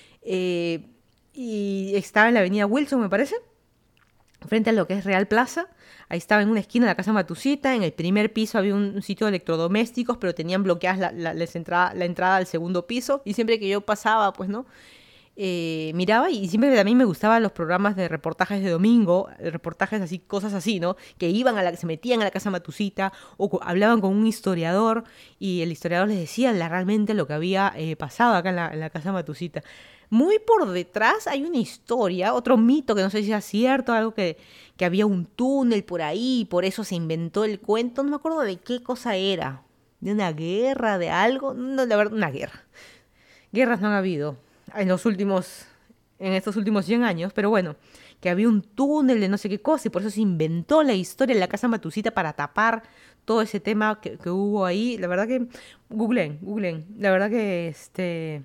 Eh, y estaba en la avenida Wilson, me parece, frente a lo que es Real Plaza. Ahí estaba en una esquina la Casa Matusita. En el primer piso había un, un sitio de electrodomésticos, pero tenían bloqueadas la, la, la, entrada, la entrada al segundo piso. Y siempre que yo pasaba, pues, ¿no? Eh, miraba y siempre también me gustaban los programas de reportajes de domingo, reportajes así, cosas así, ¿no? Que iban a la, se metían a la Casa Matusita o co- hablaban con un historiador y el historiador les decía la, realmente lo que había eh, pasado acá en la, en la Casa Matusita. Muy por detrás hay una historia, otro mito que no sé si es cierto, algo que, que había un túnel por ahí y por eso se inventó el cuento, no me acuerdo de qué cosa era, de una guerra, de algo, no, la verdad, una guerra. Guerras no han habido en los últimos, en estos últimos cien años, pero bueno, que había un túnel de no sé qué cosa y por eso se inventó la historia de la Casa Matusita para tapar todo ese tema que, que hubo ahí. La verdad que, googleen, googleen, la verdad que este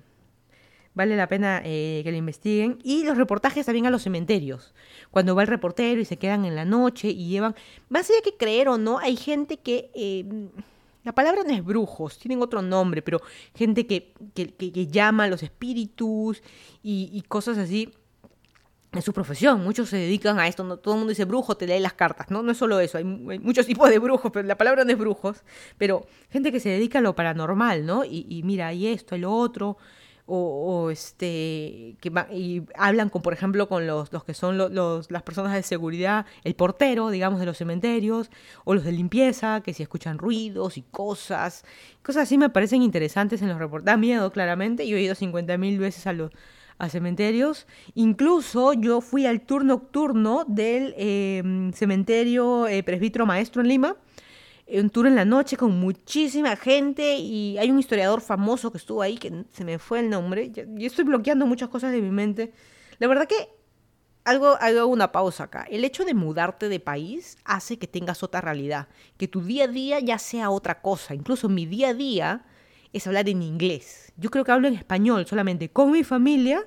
vale la pena eh, que lo investiguen. Y los reportajes también a los cementerios, cuando va el reportero y se quedan en la noche y llevan, más allá que creer o no, hay gente que... Eh, la palabra no es brujos, tienen otro nombre, pero gente que, que, que, que llama a los espíritus y, y cosas así. En su profesión, muchos se dedican a esto, ¿no? Todo el mundo dice brujo, te lee las cartas, ¿no? No es solo eso, hay, hay muchos tipos de brujos, pero la palabra no es brujos, pero gente que se dedica a lo paranormal, ¿no? Y, y mira, hay esto, hay lo otro, o, o este, que va, y hablan con, por ejemplo, con los, los que son lo- los, las personas de seguridad, el portero, digamos, de los cementerios, o los de limpieza, que si escuchan ruidos y cosas, cosas así me parecen interesantes en los reportajes. Da miedo, claramente, yo he ido cincuenta mil veces a los a cementerios. Incluso yo fui al tour nocturno del eh, cementerio eh, Presbítero Maestro en Lima, eh, un tour en la noche con muchísima gente y hay un historiador famoso que estuvo ahí, que se me fue el nombre. Yo, yo estoy bloqueando muchas cosas de mi mente. La verdad que algo, hago una pausa acá. El hecho de mudarte de país hace que tengas otra realidad, que tu día a día ya sea otra cosa. Incluso mi día a día es hablar en inglés. Yo creo que hablo en español solamente con mi familia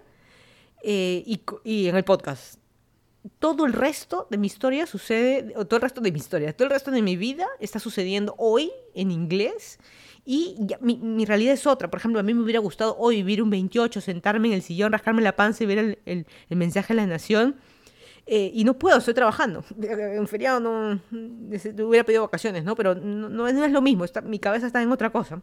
eh, y, co- y en el podcast. Todo el resto de mi historia sucede, o todo el resto de mi historia, todo el resto de mi vida está sucediendo hoy en inglés y ya- mi, mi realidad es otra. Por ejemplo, a mí me hubiera gustado hoy vivir un veintiocho, sentarme en el sillón, rascarme la panza y ver el, el- el mensaje de la nación. Eh, y no puedo, estoy trabajando. En feriado no, no hubiera pedido vacaciones, ¿no? Pero no, no es no es lo mismo, está, mi cabeza está en otra cosa.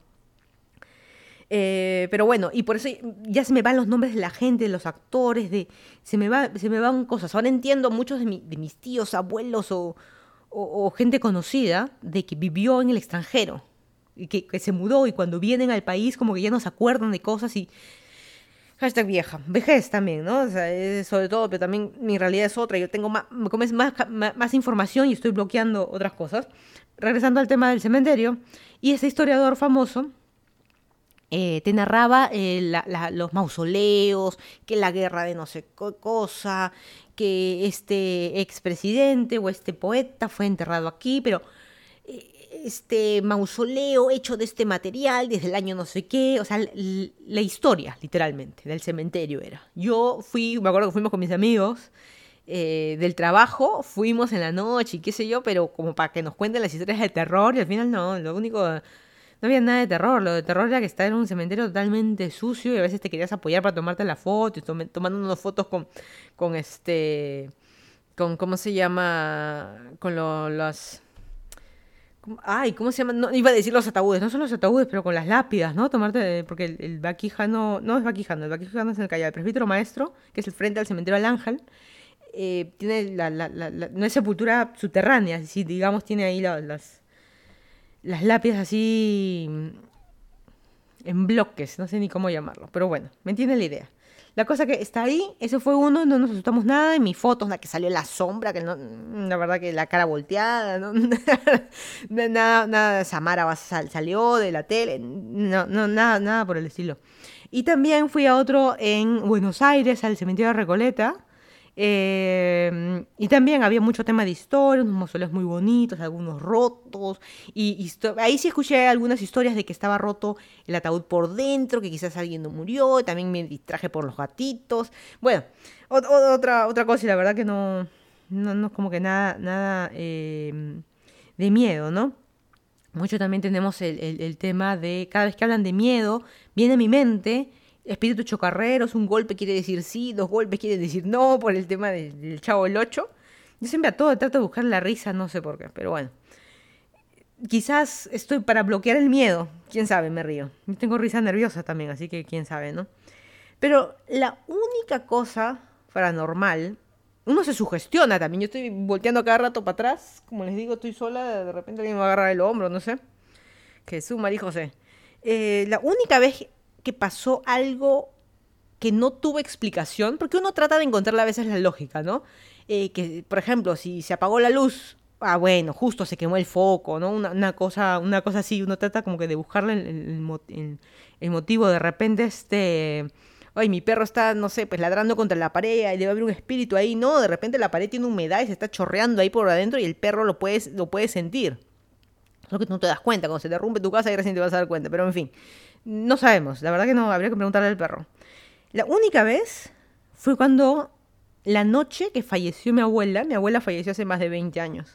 Eh, pero bueno, y por eso ya se me van los nombres de la gente, de los actores, de, se me va, se me van cosas. Ahora entiendo muchos de, mi- de mis tíos, abuelos o, o- o gente conocida de que vivió en el extranjero y que, que se mudó y cuando vienen al país como que ya no se acuerdan de cosas y hashtag vieja, vejez también, ¿no? O sea, es sobre todo, pero también mi realidad es otra. Yo tengo más, me comes más, más, más información y estoy bloqueando otras cosas. Regresando al tema del cementerio, y ese historiador famoso eh, te narraba eh, la- la- los mausoleos, que la guerra de no sé qué cosa, que este expresidente o este poeta fue enterrado aquí, pero eh, este mausoleo hecho de este material desde el año no sé qué, o sea, l- la historia, literalmente, del cementerio era. Yo fui, me acuerdo que fuimos con mis amigos eh, del trabajo, fuimos en la noche y qué sé yo, pero como para que nos cuenten las historias de terror y al final no, lo único, no había nada de terror, lo de terror era que estaba en un cementerio totalmente sucio y a veces te querías apoyar para tomarte la foto y tome- tomando unas fotos con, con este, con, ¿cómo se llama? Con lo- las... ¿cómo- Ay, ¿cómo se llama? No, iba a decir los ataúdes, no son los ataúdes, pero con las lápidas, ¿no? Tomarte, porque el, el Baquijano, no es Baquijano, el Baquijano es en el Callao, el presbítero maestro, que es el frente al cementerio del Ángel, eh, tiene la, la, la, la- no es sepultura subterránea, sí, digamos, tiene ahí la- las, las lápidas así mm, en bloques, no sé ni cómo llamarlo, pero bueno, me entiende la idea. La cosa que está ahí, ese fue uno, no nos asustamos nada, en mis fotos, la que salió la sombra, que no, la verdad que la cara volteada, ¿no? nada, nada, Samara va- sal- salió de la tele, no, no, nada, nada por el estilo. Y también fui a otro en Buenos Aires, al cementerio de Recoleta, eh, y también había mucho tema de historia, unos mausoleos muy bonitos, algunos rotos. Y histo- ahí sí escuché algunas historias de que estaba roto el ataúd por dentro, que quizás alguien no murió. También me distraje por los gatitos. Bueno, o- o- otra, otra cosa, y la verdad que no, no, no como que nada, nada eh, de miedo, ¿no? Mucho también tenemos el, el- el tema de, cada vez que hablan de miedo, viene a mi mente espíritus chocarreros, un golpe quiere decir sí, dos golpes quiere decir no, por el tema del, del Chavo el ocho. Yo siempre a todo trato de buscar la risa, no sé por qué, pero bueno. Quizás estoy para bloquear el miedo, quién sabe, me río. Yo tengo risa nerviosa también, así que quién sabe, ¿no? Pero la única cosa paranormal, uno se sugestiona también. Yo estoy volteando cada rato para atrás, como les digo, estoy sola, de repente alguien me va a agarrar el hombro, no sé. Jesús, María José. Eh, la única vez que pasó algo que no tuvo explicación, porque uno trata de encontrarle a veces la lógica, ¿no? Eh, que, por ejemplo, si se apagó la luz, ah, bueno, justo se quemó el foco, ¿no? Una, una cosa, una cosa así, uno trata como que de buscarle el, el- el mo- el- el motivo. De repente, este, ay, mi perro está, no sé, pues ladrando contra la pared y debe haber un espíritu ahí, ¿no? De repente la pared tiene humedad y se está chorreando ahí por adentro y el perro lo puedes, lo puede sentir. Lo que tú no te das cuenta, cuando se derrumbe tu casa y recién te vas a dar cuenta, pero en fin, no sabemos, la verdad que no, habría que preguntarle al perro. La única vez fue cuando la noche que falleció mi abuela, mi abuela falleció hace más de veinte años,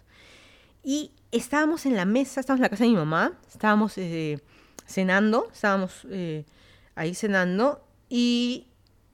y estábamos en la mesa, estábamos en la casa de mi mamá, estábamos eh, cenando, estábamos eh, ahí cenando, y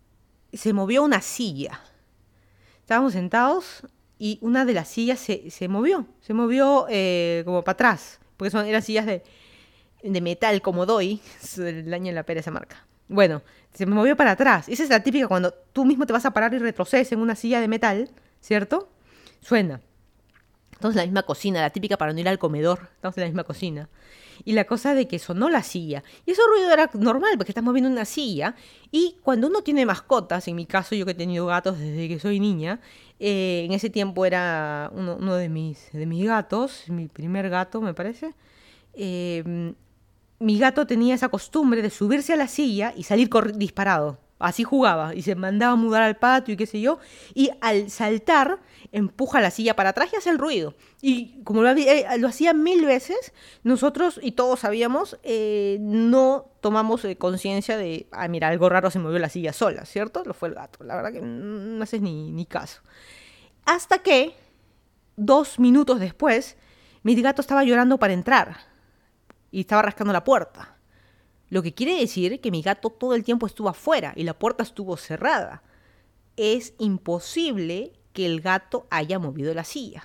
se movió una silla. Estábamos sentados y una de las sillas se, se movió, se movió eh, como para atrás, porque son, eran sillas de, de metal como doy, el año en la pera esa marca. Bueno, se me movió para atrás. Esa es la típica cuando tú mismo te vas a parar y retrocedes en una silla de metal, ¿cierto? Suena. Estamos en la misma cocina, la típica para no ir al comedor. Estamos en la misma cocina. Y la cosa de que sonó la silla. Y ese ruido era normal, porque estás moviendo una silla. Y cuando uno tiene mascotas, en mi caso yo que he tenido gatos desde que soy niña, eh, en ese tiempo era uno, uno de, mis, de mis gatos, mi primer gato me parece, eh, mi gato tenía esa costumbre de subirse a la silla y salir corri- disparado. Así jugaba y se mandaba a mudar al patio y qué sé yo. Y al saltar, empuja la silla para atrás y hace el ruido. Y como lo, había- eh, lo hacía mil veces, nosotros, y todos sabíamos, eh, no tomamos eh, conciencia de, ah, mira, algo raro se movió la silla sola, ¿cierto? Lo fue el gato. La verdad que mm, no haces ni, ni caso. Hasta que, dos minutos después, mi gato estaba llorando para entrar y estaba rascando la puerta. Lo que quiere decir que mi gato todo el tiempo estuvo afuera y la puerta estuvo cerrada. Es imposible que el gato haya movido la silla.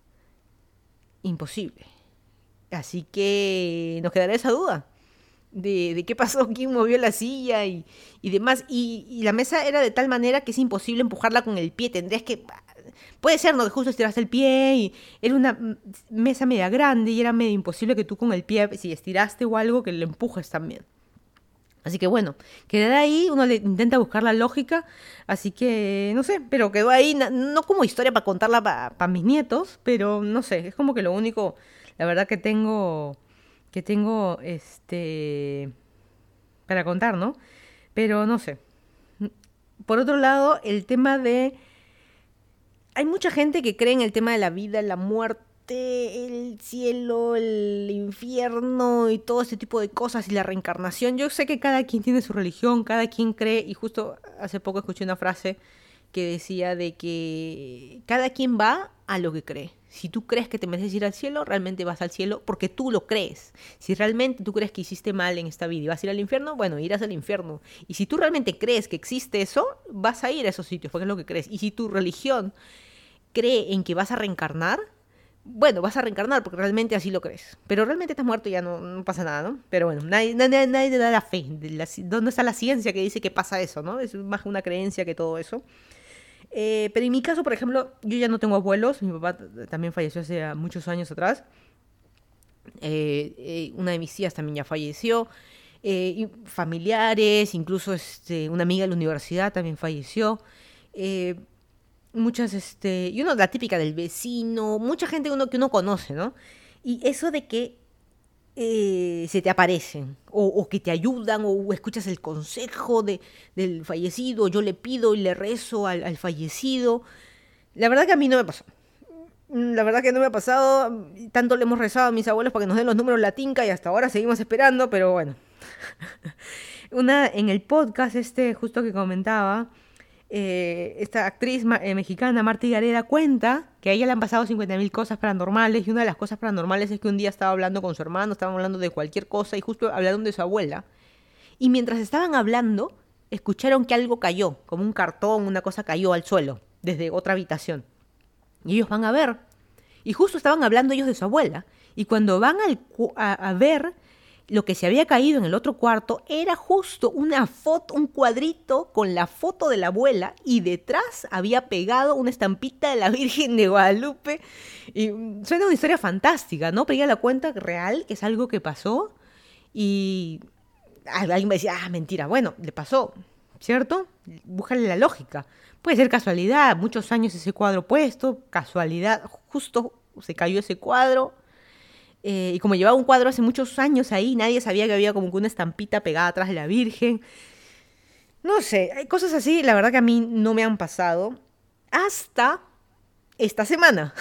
Imposible. Así que nos quedará esa duda de, de qué pasó, quién movió la silla y, y demás. Y, y la mesa era de tal manera que es imposible empujarla con el pie. Tendrías que... Puede ser, ¿no? Que justo estiraste el pie y era una mm, mesa media grande y era medio imposible que tú con el pie, si estiraste o algo, que le empujes también. Así que bueno, quedó ahí, uno le intenta buscar la lógica, así que no sé, pero quedó ahí, na- no como historia para contarla para mis nietos, pero no sé, es como que lo único, la verdad que tengo, que tengo, este, para contar, ¿no? Pero no sé. Por otro lado, el tema de... Hay mucha gente que cree en el tema de la vida, la muerte, el cielo, el infierno y todo ese tipo de cosas y la reencarnación. Yo sé que cada quien tiene su religión, cada quien cree, y justo hace poco escuché una frase que decía de que cada quien va a lo que cree. Si tú crees que te mereces ir al cielo, realmente vas al cielo porque tú lo crees. Si realmente tú crees que hiciste mal en esta vida y vas a ir al infierno, bueno, irás al infierno. Y si tú realmente crees que existe eso, vas a ir a esos sitios porque es lo que crees. Y si tu religión cree en que vas a reencarnar, bueno, vas a reencarnar porque realmente así lo crees. Pero realmente estás muerto y ya no, no pasa nada, ¿no? Pero bueno, nadie, nadie, nadie te da la fe. La, ¿dónde está la ciencia que dice que pasa eso, no? Es más una creencia que todo eso. Eh, pero en mi caso, por ejemplo, yo ya no tengo abuelos. Mi papá t- también falleció hace muchos años atrás. Eh, eh, una de mis tías también ya falleció. Eh, y familiares, incluso este, una amiga de la universidad también falleció. Eh, muchas, este, y uno, la típica del vecino, mucha gente uno, que uno conoce, ¿no? Y eso de que eh, se te aparecen, o, o que te ayudan, o escuchas el consejo de, del fallecido, yo le pido y le rezo al, al fallecido. La verdad que a mí no me pasó. La verdad que no me ha pasado, tanto le hemos rezado a mis abuelos para que nos den los números de la tinca y hasta ahora seguimos esperando, pero bueno. Una, en el podcast este justo que comentaba, eh, esta actriz ma- eh, mexicana, Marta Gareda, cuenta que a ella le han pasado cincuenta mil cosas paranormales, y una de las cosas paranormales es que un día estaba hablando con su hermano, estaban hablando de cualquier cosa y justo hablaron de su abuela. Y mientras estaban hablando, escucharon que algo cayó, como un cartón, una cosa cayó al suelo, desde otra habitación. Y ellos van a ver. Y justo estaban hablando ellos de su abuela. Y cuando van al cu- a, a ver, lo que se había caído en el otro cuarto era justo una foto, un cuadrito con la foto de la abuela, y detrás había pegado una estampita de la Virgen de Guadalupe. Y mm, suena una historia fantástica, ¿no? Pero ella la cuenta real, que es algo que pasó. Y alguien me decía, ah, mentira. Bueno, le pasó, ¿cierto? Búscale la lógica. Puede ser casualidad, muchos años ese cuadro puesto, casualidad, justo se cayó ese cuadro. Eh, y como llevaba un cuadro hace muchos años ahí, nadie sabía que había como que una estampita pegada atrás de la Virgen. No sé, hay cosas así, la verdad que a mí no me han pasado hasta esta semana.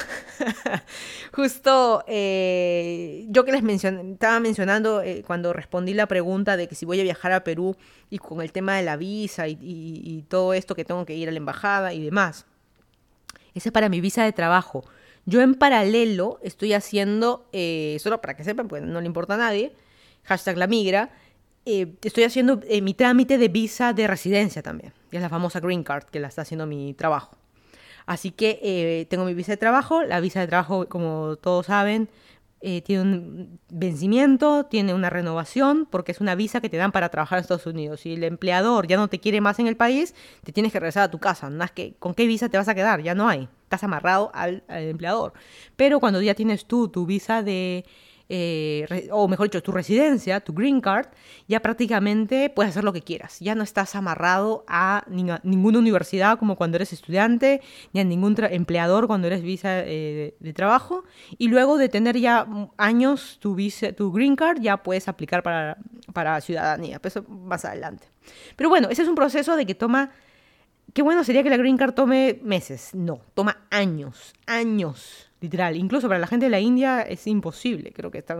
Justo eh, yo que les mencion- estaba mencionando eh, cuando respondí la pregunta de que si voy a viajar a Perú y con el tema de la visa y, y- y todo esto que tengo que ir a la embajada y demás. Ese es para mi visa de trabajo. Yo en paralelo estoy haciendo, eh, solo para que sepan, pues no le importa a nadie, hashtag la migra, eh, estoy haciendo eh, mi trámite de visa de residencia también, que es la famosa Green Card, que la está haciendo mi trabajo. Así que eh, tengo mi visa de trabajo. La visa de trabajo, como todos saben, eh, tiene un vencimiento, tiene una renovación, porque es una visa que te dan para trabajar en Estados Unidos. Si el empleador ya no te quiere más en el país, te tienes que regresar a tu casa. No es que, ¿con qué visa te vas a quedar? Ya no hay. Estás amarrado al, al empleador. Pero cuando ya tienes tú tu visa de... eh, re- o mejor dicho, tu residencia, tu green card, ya prácticamente puedes hacer lo que quieras. Ya no estás amarrado a ning- ninguna universidad como cuando eres estudiante, ni a ningún tra- empleador cuando eres visa eh, de, de trabajo. Y luego de tener ya mm, años tu, visa, tu green card, ya puedes aplicar para, para ciudadanía. Pero eso más adelante. Pero bueno, ese es un proceso de que toma... Qué bueno sería que la Green Card tome meses. No, toma años, años, literal. Incluso para la gente de la India es imposible. Creo que está...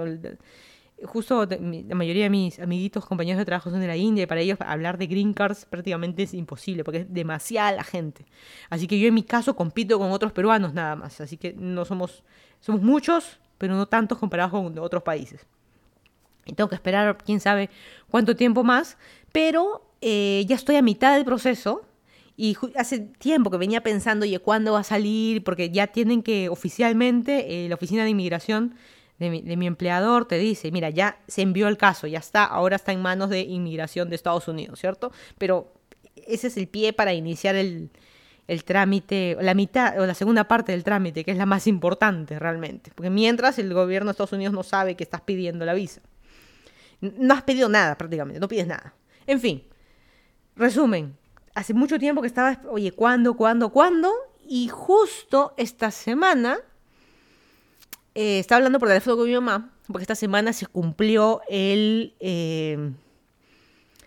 Justo de- mi- la mayoría de mis amiguitos, compañeros de trabajo son de la India, y para ellos hablar de Green Cards prácticamente es imposible porque es demasiada la gente. Así que yo en mi caso compito con otros peruanos nada más. Así que no somos... Somos muchos, pero no tantos comparados con otros países. Y tengo que esperar quién sabe cuánto tiempo más, pero eh, ya estoy a mitad del proceso. Y ju- hace tiempo que venía pensando, oye, ¿cuándo va a salir? Porque ya tienen que oficialmente, eh, la oficina de inmigración de mi, de mi empleador te dice, mira, ya se envió el caso, ya está, ahora está en manos de inmigración de Estados Unidos, ¿cierto? Pero ese es el pie para iniciar el, el trámite, o la mitad o la segunda parte del trámite, que es la más importante realmente. Porque mientras el gobierno de Estados Unidos no sabe que estás pidiendo la visa. N- No has pedido nada prácticamente, no pides nada. En fin, resumen. Hace mucho tiempo que estaba, oye, ¿cuándo, cuándo, cuándo? Y justo esta semana, eh, estaba hablando por teléfono con mi mamá, porque esta semana se cumplió el, eh,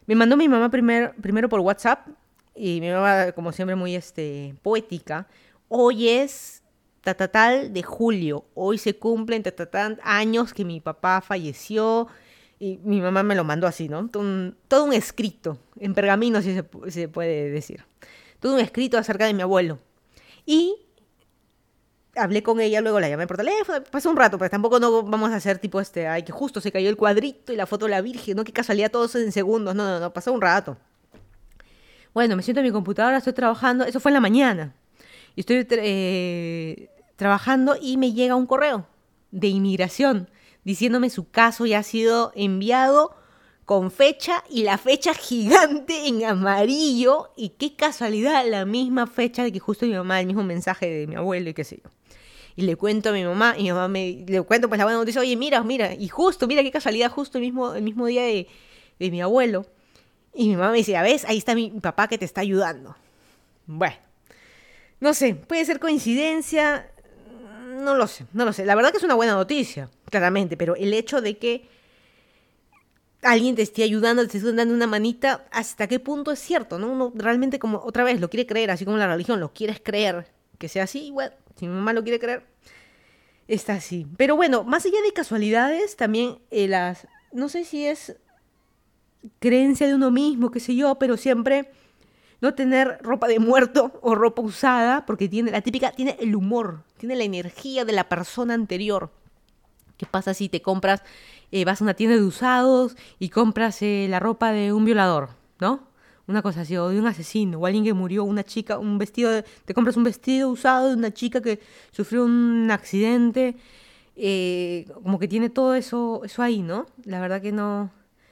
Me mandó mi mamá primer, primero por WhatsApp, y mi mamá, como siempre, muy este, poética. Hoy es tatatal de julio. Hoy se cumplen tatatán años que mi papá falleció. Y mi mamá me lo mandó así, ¿no? Todo un, todo un escrito, en pergamino, si se, si se puede decir. Todo un escrito acerca de mi abuelo. Y hablé con ella, luego la llamé por teléfono, pasó un rato, pero tampoco no vamos a hacer tipo este, ay, que justo se cayó el cuadrito y la foto de la Virgen, ¿no? Qué casualidad, todos en segundos. No, no, no, pasó un rato. Bueno, me siento en mi computadora, estoy trabajando, eso fue en la mañana. Y estoy eh, trabajando y me llega un correo de inmigración diciéndome su caso ya ha sido enviado con fecha y la fecha gigante en amarillo. Y qué casualidad, la misma fecha de que justo mi mamá, el mismo mensaje de mi abuelo y qué sé yo. Y le cuento a mi mamá, y mi mamá me le cuento pues la buena noticia, oye, mira, mira, y justo, mira qué casualidad, justo el mismo, el mismo día de, de mi abuelo. Y mi mamá me decía, ¿ves? Ahí está mi papá que te está ayudando. Bueno, no sé, puede ser coincidencia, no lo sé, no lo sé. La verdad que es una buena noticia, claramente, pero el hecho de que alguien te esté ayudando, te esté dando una manita, ¿hasta qué punto es cierto? ¿No? Uno realmente, como otra vez, lo quiere creer, así como la religión, lo quieres creer, que sea así, bueno, si mi mamá lo quiere creer, está así. Pero bueno, más allá de casualidades, también eh, las, no sé si es creencia de uno mismo, qué sé yo, pero siempre no tener ropa de muerto o ropa usada, porque tiene la típica, tiene el humor, tiene la energía de la persona anterior. ¿Qué pasa si te compras, eh, vas a una tienda de usados y compras eh, la ropa de un violador, ¿no? Una cosa así, o de un asesino, o alguien que murió, una chica, un vestido, de, te compras un vestido usado de una chica que sufrió un accidente, eh, como que tiene todo eso, eso ahí, ¿no? La verdad que no.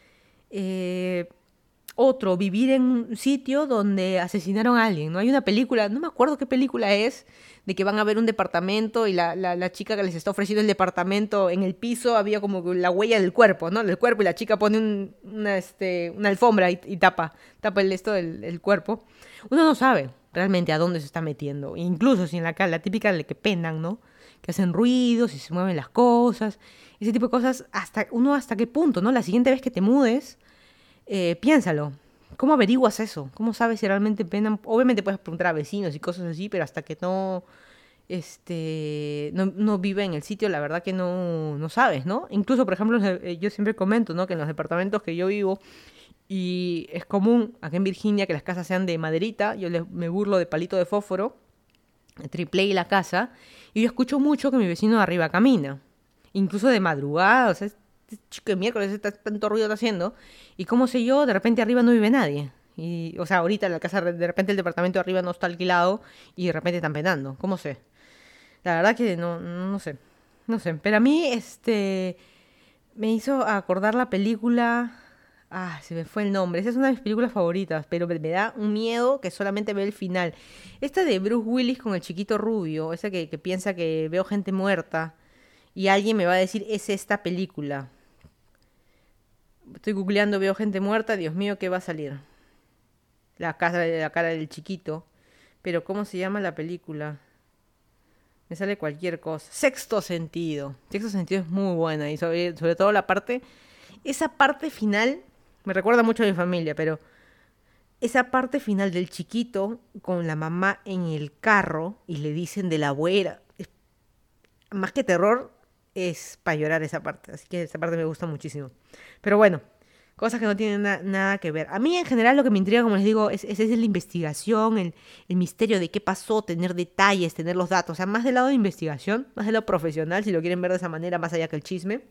Eh, otro, vivir en un sitio donde asesinaron a alguien, ¿no? Hay una película, no me acuerdo qué película es, de que van a ver un departamento y la, la, la chica que les está ofreciendo el departamento, en el piso había como la huella del cuerpo, ¿no? Del cuerpo, y la chica pone un, una, este, una alfombra y, y tapa, tapa el, esto del el cuerpo. Uno no sabe realmente a dónde se está metiendo, incluso si en la, la típica de que penan, ¿no? Que hacen ruidos y se mueven las cosas, ese tipo de cosas, hasta uno hasta qué punto, ¿no? La siguiente vez que te mudes, eh, piénsalo. ¿Cómo averiguas eso? ¿Cómo sabes si realmente penan? Obviamente puedes preguntar a vecinos y cosas así, pero hasta que no, este, no, no vive en el sitio, la verdad que no, no sabes, ¿no? Incluso, por ejemplo, eh, yo siempre comento, ¿no? Que en los departamentos que yo vivo, y es común acá en Virginia que las casas sean de maderita, yo les, me burlo de palito de fósforo, triple y la casa, y yo escucho mucho que mi vecino de arriba camina, incluso de madrugada, o sea, que miércoles está tanto ruido está haciendo, y cómo sé yo, de repente arriba no vive nadie, y, o sea, ahorita en la casa, de repente el departamento de arriba no está alquilado, y de repente están penando, ¿cómo sé? La verdad que no, no sé, no sé, pero a mí, este, me hizo acordar la película, ah, se me fue el nombre, esa es una de mis películas favoritas, pero me, me da un miedo que solamente ve el final, esta de Bruce Willis con el chiquito rubio, esa que, que piensa que veo gente muerta, y alguien me va a decir, es esta película. Estoy googleando, veo gente muerta, Dios mío, ¿qué va a salir? La cara, la cara del chiquito. Pero ¿cómo se llama la película? Me sale cualquier cosa. Sexto Sentido. Sexto Sentido es muy buena. Y sobre, sobre todo la parte... Esa parte final... Me recuerda mucho a mi familia, pero... Esa parte final del chiquito con la mamá en el carro y le dicen de la abuela. Es, más que terror, es para llorar esa parte. Así que esa parte me gusta muchísimo. Pero bueno, cosas que no tienen na- nada que ver. A mí en general lo que me intriga, como les digo, es, es, es la investigación, el, el misterio de qué pasó, tener detalles, tener los datos. O sea, más del lado de investigación, más del lado profesional, si lo quieren ver de esa manera, más allá que el chisme.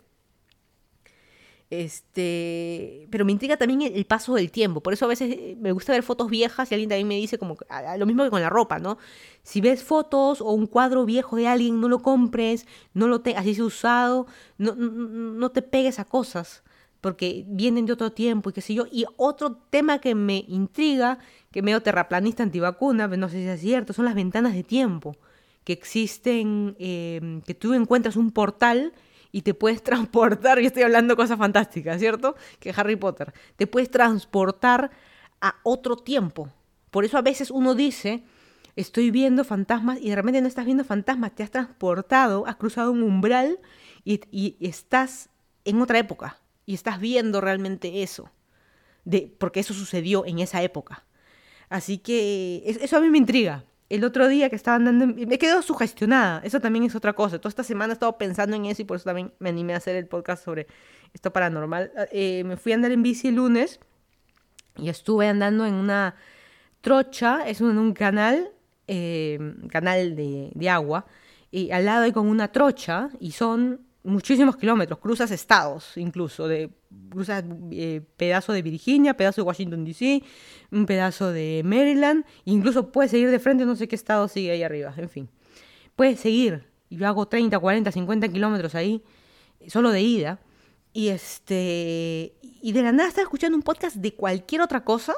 Este, pero me intriga también el, el paso del tiempo. Por eso a veces eh, me gusta ver fotos viejas y alguien también me dice como que, a- a lo mismo que con la ropa, ¿no? Si ves fotos o un cuadro viejo de alguien, no lo compres, no lo te, así sea usado, no, no, no te pegues a cosas porque vienen de otro tiempo y qué sé yo. Y otro tema que me intriga, que medio terraplanista antivacuna, pero no sé si es cierto, son las ventanas de tiempo que existen, eh, que tú encuentras un portal y te puedes transportar, yo estoy hablando cosas fantásticas, ¿cierto? Que Harry Potter, te puedes transportar a otro tiempo. Por eso a veces uno dice, estoy viendo fantasmas y de repente no estás viendo fantasmas, te has transportado, has cruzado un umbral y, y estás en otra época y estás viendo realmente eso. de, porque eso sucedió en esa época. Así que eso a mí me intriga. El otro día que estaba andando, en, me quedo sugestionada. Eso también es otra cosa. Toda esta semana he estado pensando en eso y por eso también me animé a hacer el podcast sobre esto paranormal. Eh, me fui a andar en bici el lunes y estuve andando en una trocha, es un, un canal, eh, canal de, de agua, y al lado hay como una trocha y son muchísimos kilómetros, cruzas estados incluso, de, cruzas eh, pedazo de Virginia, pedazo de Washington D C, un pedazo de Maryland, incluso puedes seguir de frente, no sé qué estado sigue ahí arriba, en fin. Puedes seguir, y yo hago treinta, cuarenta, cincuenta kilómetros ahí, solo de ida, y este y de la nada estaba escuchando un podcast de cualquier otra cosa,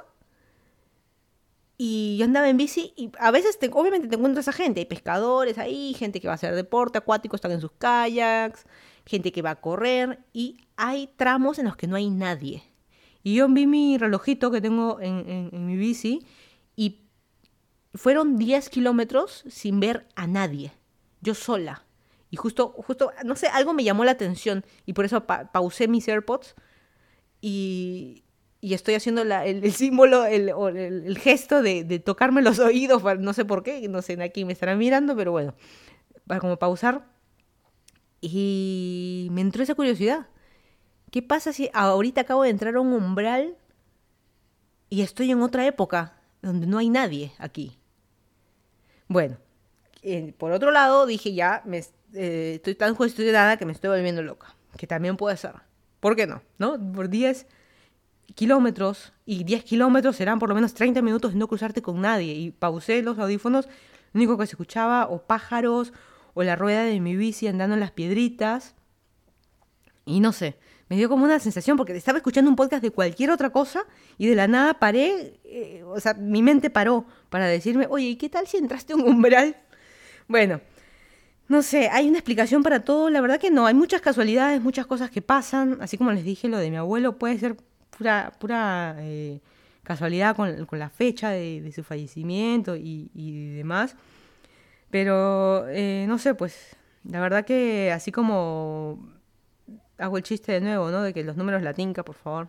y yo andaba en bici y a veces, te, obviamente, te encuentras a gente. Hay pescadores ahí, gente que va a hacer deporte acuático, están en sus kayaks, gente que va a correr. Y hay tramos en los que no hay nadie. Y yo vi mi relojito que tengo en, en, en mi bici y fueron diez kilómetros sin ver a nadie. Yo sola. Y justo, justo, no sé, algo me llamó la atención. Y por eso pa- pausé mis AirPods y... Y estoy haciendo la, el, el símbolo, el, el, el gesto de, de tocarme los oídos, no sé por qué, no sé, aquí me estarán mirando, pero bueno, para como pausar. Y me entró esa curiosidad. ¿Qué pasa si ahorita acabo de entrar a un umbral y estoy en otra época donde no hay nadie aquí? Bueno, eh, por otro lado dije ya, me, eh, estoy tan cuestionada que me estoy volviendo loca, que también puede ser. ¿Por qué no? ¿No? Por diez kilómetros, y diez kilómetros serán por lo menos treinta minutos de no cruzarte con nadie, y pausé los audífonos, lo único que se escuchaba o pájaros o la rueda de mi bici andando en las piedritas, y no sé, me dio como una sensación porque estaba escuchando un podcast de cualquier otra cosa y de la nada paré, eh, o sea, mi mente paró para decirme, oye, ¿y qué tal si entraste a un umbral? Bueno, no sé, hay una explicación para todo, la verdad que no, hay muchas casualidades, muchas cosas que pasan, así como les dije, lo de mi abuelo puede ser pura, pura eh, casualidad con, con la fecha de, de su fallecimiento y, y demás. Pero, eh, no sé, pues, la verdad que así como hago el chiste de nuevo, ¿no? De que los números la tinca, por favor.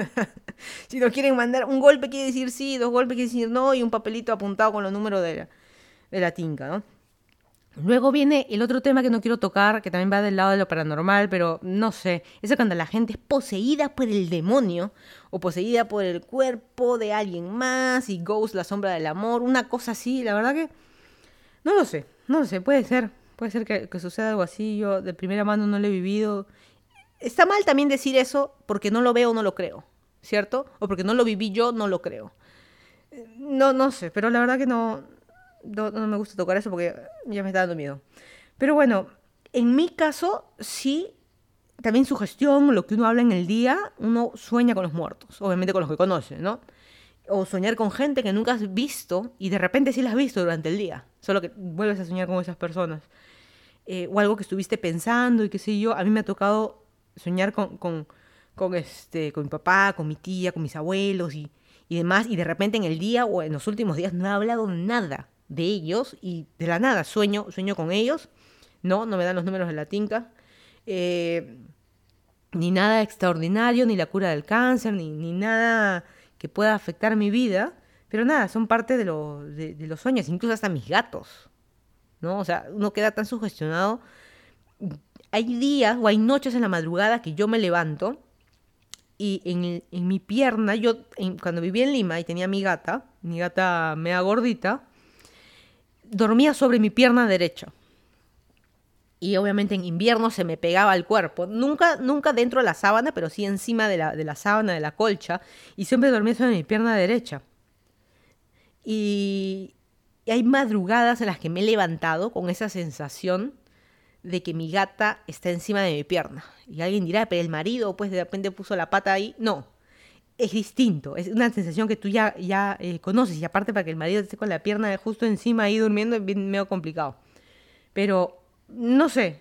Si nos quieren mandar un golpe quiere decir sí, dos golpes quiere decir no, y un papelito apuntado con los números de la, de la tinca, ¿no? Luego viene el otro tema que no quiero tocar, que también va del lado de lo paranormal, pero no sé, eso cuando la gente es poseída por el demonio o poseída por el cuerpo de alguien más y Ghost, la sombra del amor, una cosa así, la verdad que no lo sé, no lo sé, puede ser, puede ser que, que suceda algo así, yo de primera mano no lo he vivido. Está mal también decir eso porque no lo veo o no lo creo, ¿cierto? O porque no lo viví yo, no lo creo. No, no sé, pero la verdad que no... No, no me gusta tocar eso porque ya me está dando miedo. Pero bueno, en mi caso, sí, también sugestión, lo que uno habla en el día, uno sueña con los muertos, obviamente con los que conoce, ¿no? O soñar con gente que nunca has visto y de repente sí la has visto durante el día, solo que vuelves a soñar con esas personas. Eh, o algo que estuviste pensando y qué sé yo, a mí me ha tocado soñar con, con, con, este, con mi papá, con mi tía, con mis abuelos y, y demás, y de repente en el día o en los últimos días no he hablado nada de ellos y de la nada sueño, sueño con ellos, no, no me dan los números de la tinca, eh, ni nada extraordinario, ni la cura del cáncer, ni, ni nada que pueda afectar mi vida, pero nada, son parte de, lo, de, de los sueños, incluso hasta mis gatos, ¿no? O sea, uno queda tan sugestionado. Hay días o hay noches en la madrugada que yo me levanto y en, en mi pierna, yo en, cuando vivía en Lima y tenía mi gata, mi gata mea gordita, dormía sobre mi pierna derecha. Y obviamente en invierno se me pegaba al cuerpo. Nunca, nunca dentro de la sábana, pero sí encima de la, de la sábana, de la colcha. Y siempre dormía sobre mi pierna derecha. Y, y hay madrugadas en las que me he levantado con esa sensación de que mi gata está encima de mi pierna. Y alguien dirá, pero el marido pues de repente puso la pata ahí. No. Es distinto, es una sensación que tú ya, ya eh, conoces, y aparte para que el marido esté con la pierna justo encima ahí durmiendo es bien medio complicado. Pero, no sé,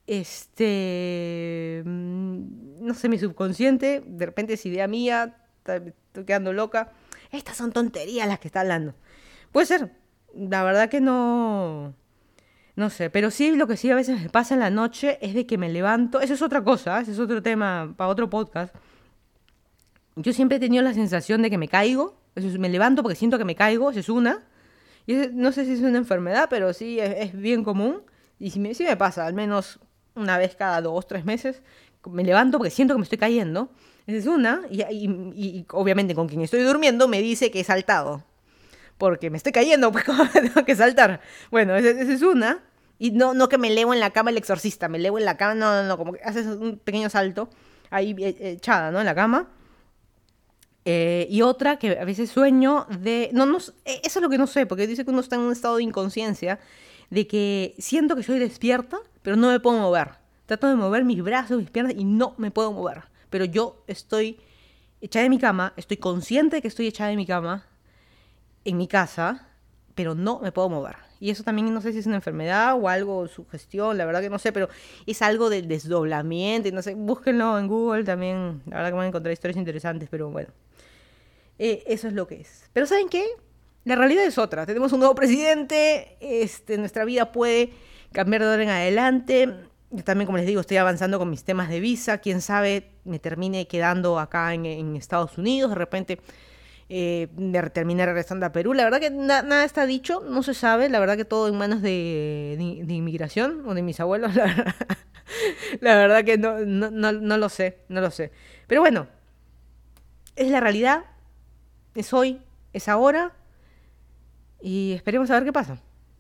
este, no sé, mi subconsciente, de repente es idea mía, estoy quedando loca. Estas son tonterías las que está hablando. Puede ser, la verdad que no, no sé, pero sí lo que sí a veces me pasa en la noche es de que me levanto, eso es otra cosa, ese es otro tema para otro podcast. yo siempre he tenido la sensación de que me caigo. Eso es, me levanto porque siento que me caigo, esa es una. Y es- no sé si es una enfermedad, pero sí es, es bien común. Y sí me, sí me pasa, al menos una vez cada dos, tres meses. Me levanto porque siento que me estoy cayendo. Esa es una. Y, y- y obviamente con quien estoy durmiendo me dice que he saltado. Porque me estoy cayendo, pues como tengo que saltar. Bueno, esa, esa es una. Y no, no que me elevo en la cama el exorcista, me elevo en la cama, no, no, no, como que haces un pequeño salto ahí eh, echada, ¿no? En la cama. Eh, y otra que a veces sueño de... No, no, s- eh, eso es lo que no sé, porque dice que uno está en un estado de inconsciencia, de que siento que soy despierta, pero no me puedo mover. Trato de mover mis brazos, mis piernas y no me puedo mover. Pero yo estoy echada de mi cama, estoy consciente de que estoy echada de mi cama en mi casa, pero no me puedo mover. Y eso también no sé si es una enfermedad o algo, sugestión, la verdad que no sé, pero es algo del desdoblamiento, y no sé, búsquenlo en Google también, la verdad que van a encontrar historias interesantes, pero bueno. Eh, eso es lo que es. Pero ¿saben qué? La realidad es otra. Tenemos un nuevo presidente, este, nuestra vida puede cambiar de ahora en adelante. Yo también, como les digo, estoy avanzando con mis temas de visa. Quién sabe, me termine quedando acá en, en Estados Unidos. De repente eh, me termine regresando a Perú. La verdad que na- nada está dicho, no se sabe. La verdad que todo en manos de, de- de inmigración o de mis abuelos. La verdad, la verdad que no, no, no, no lo sé, no lo sé. Pero bueno, es la realidad, es hoy, es ahora y esperemos a ver qué pasa.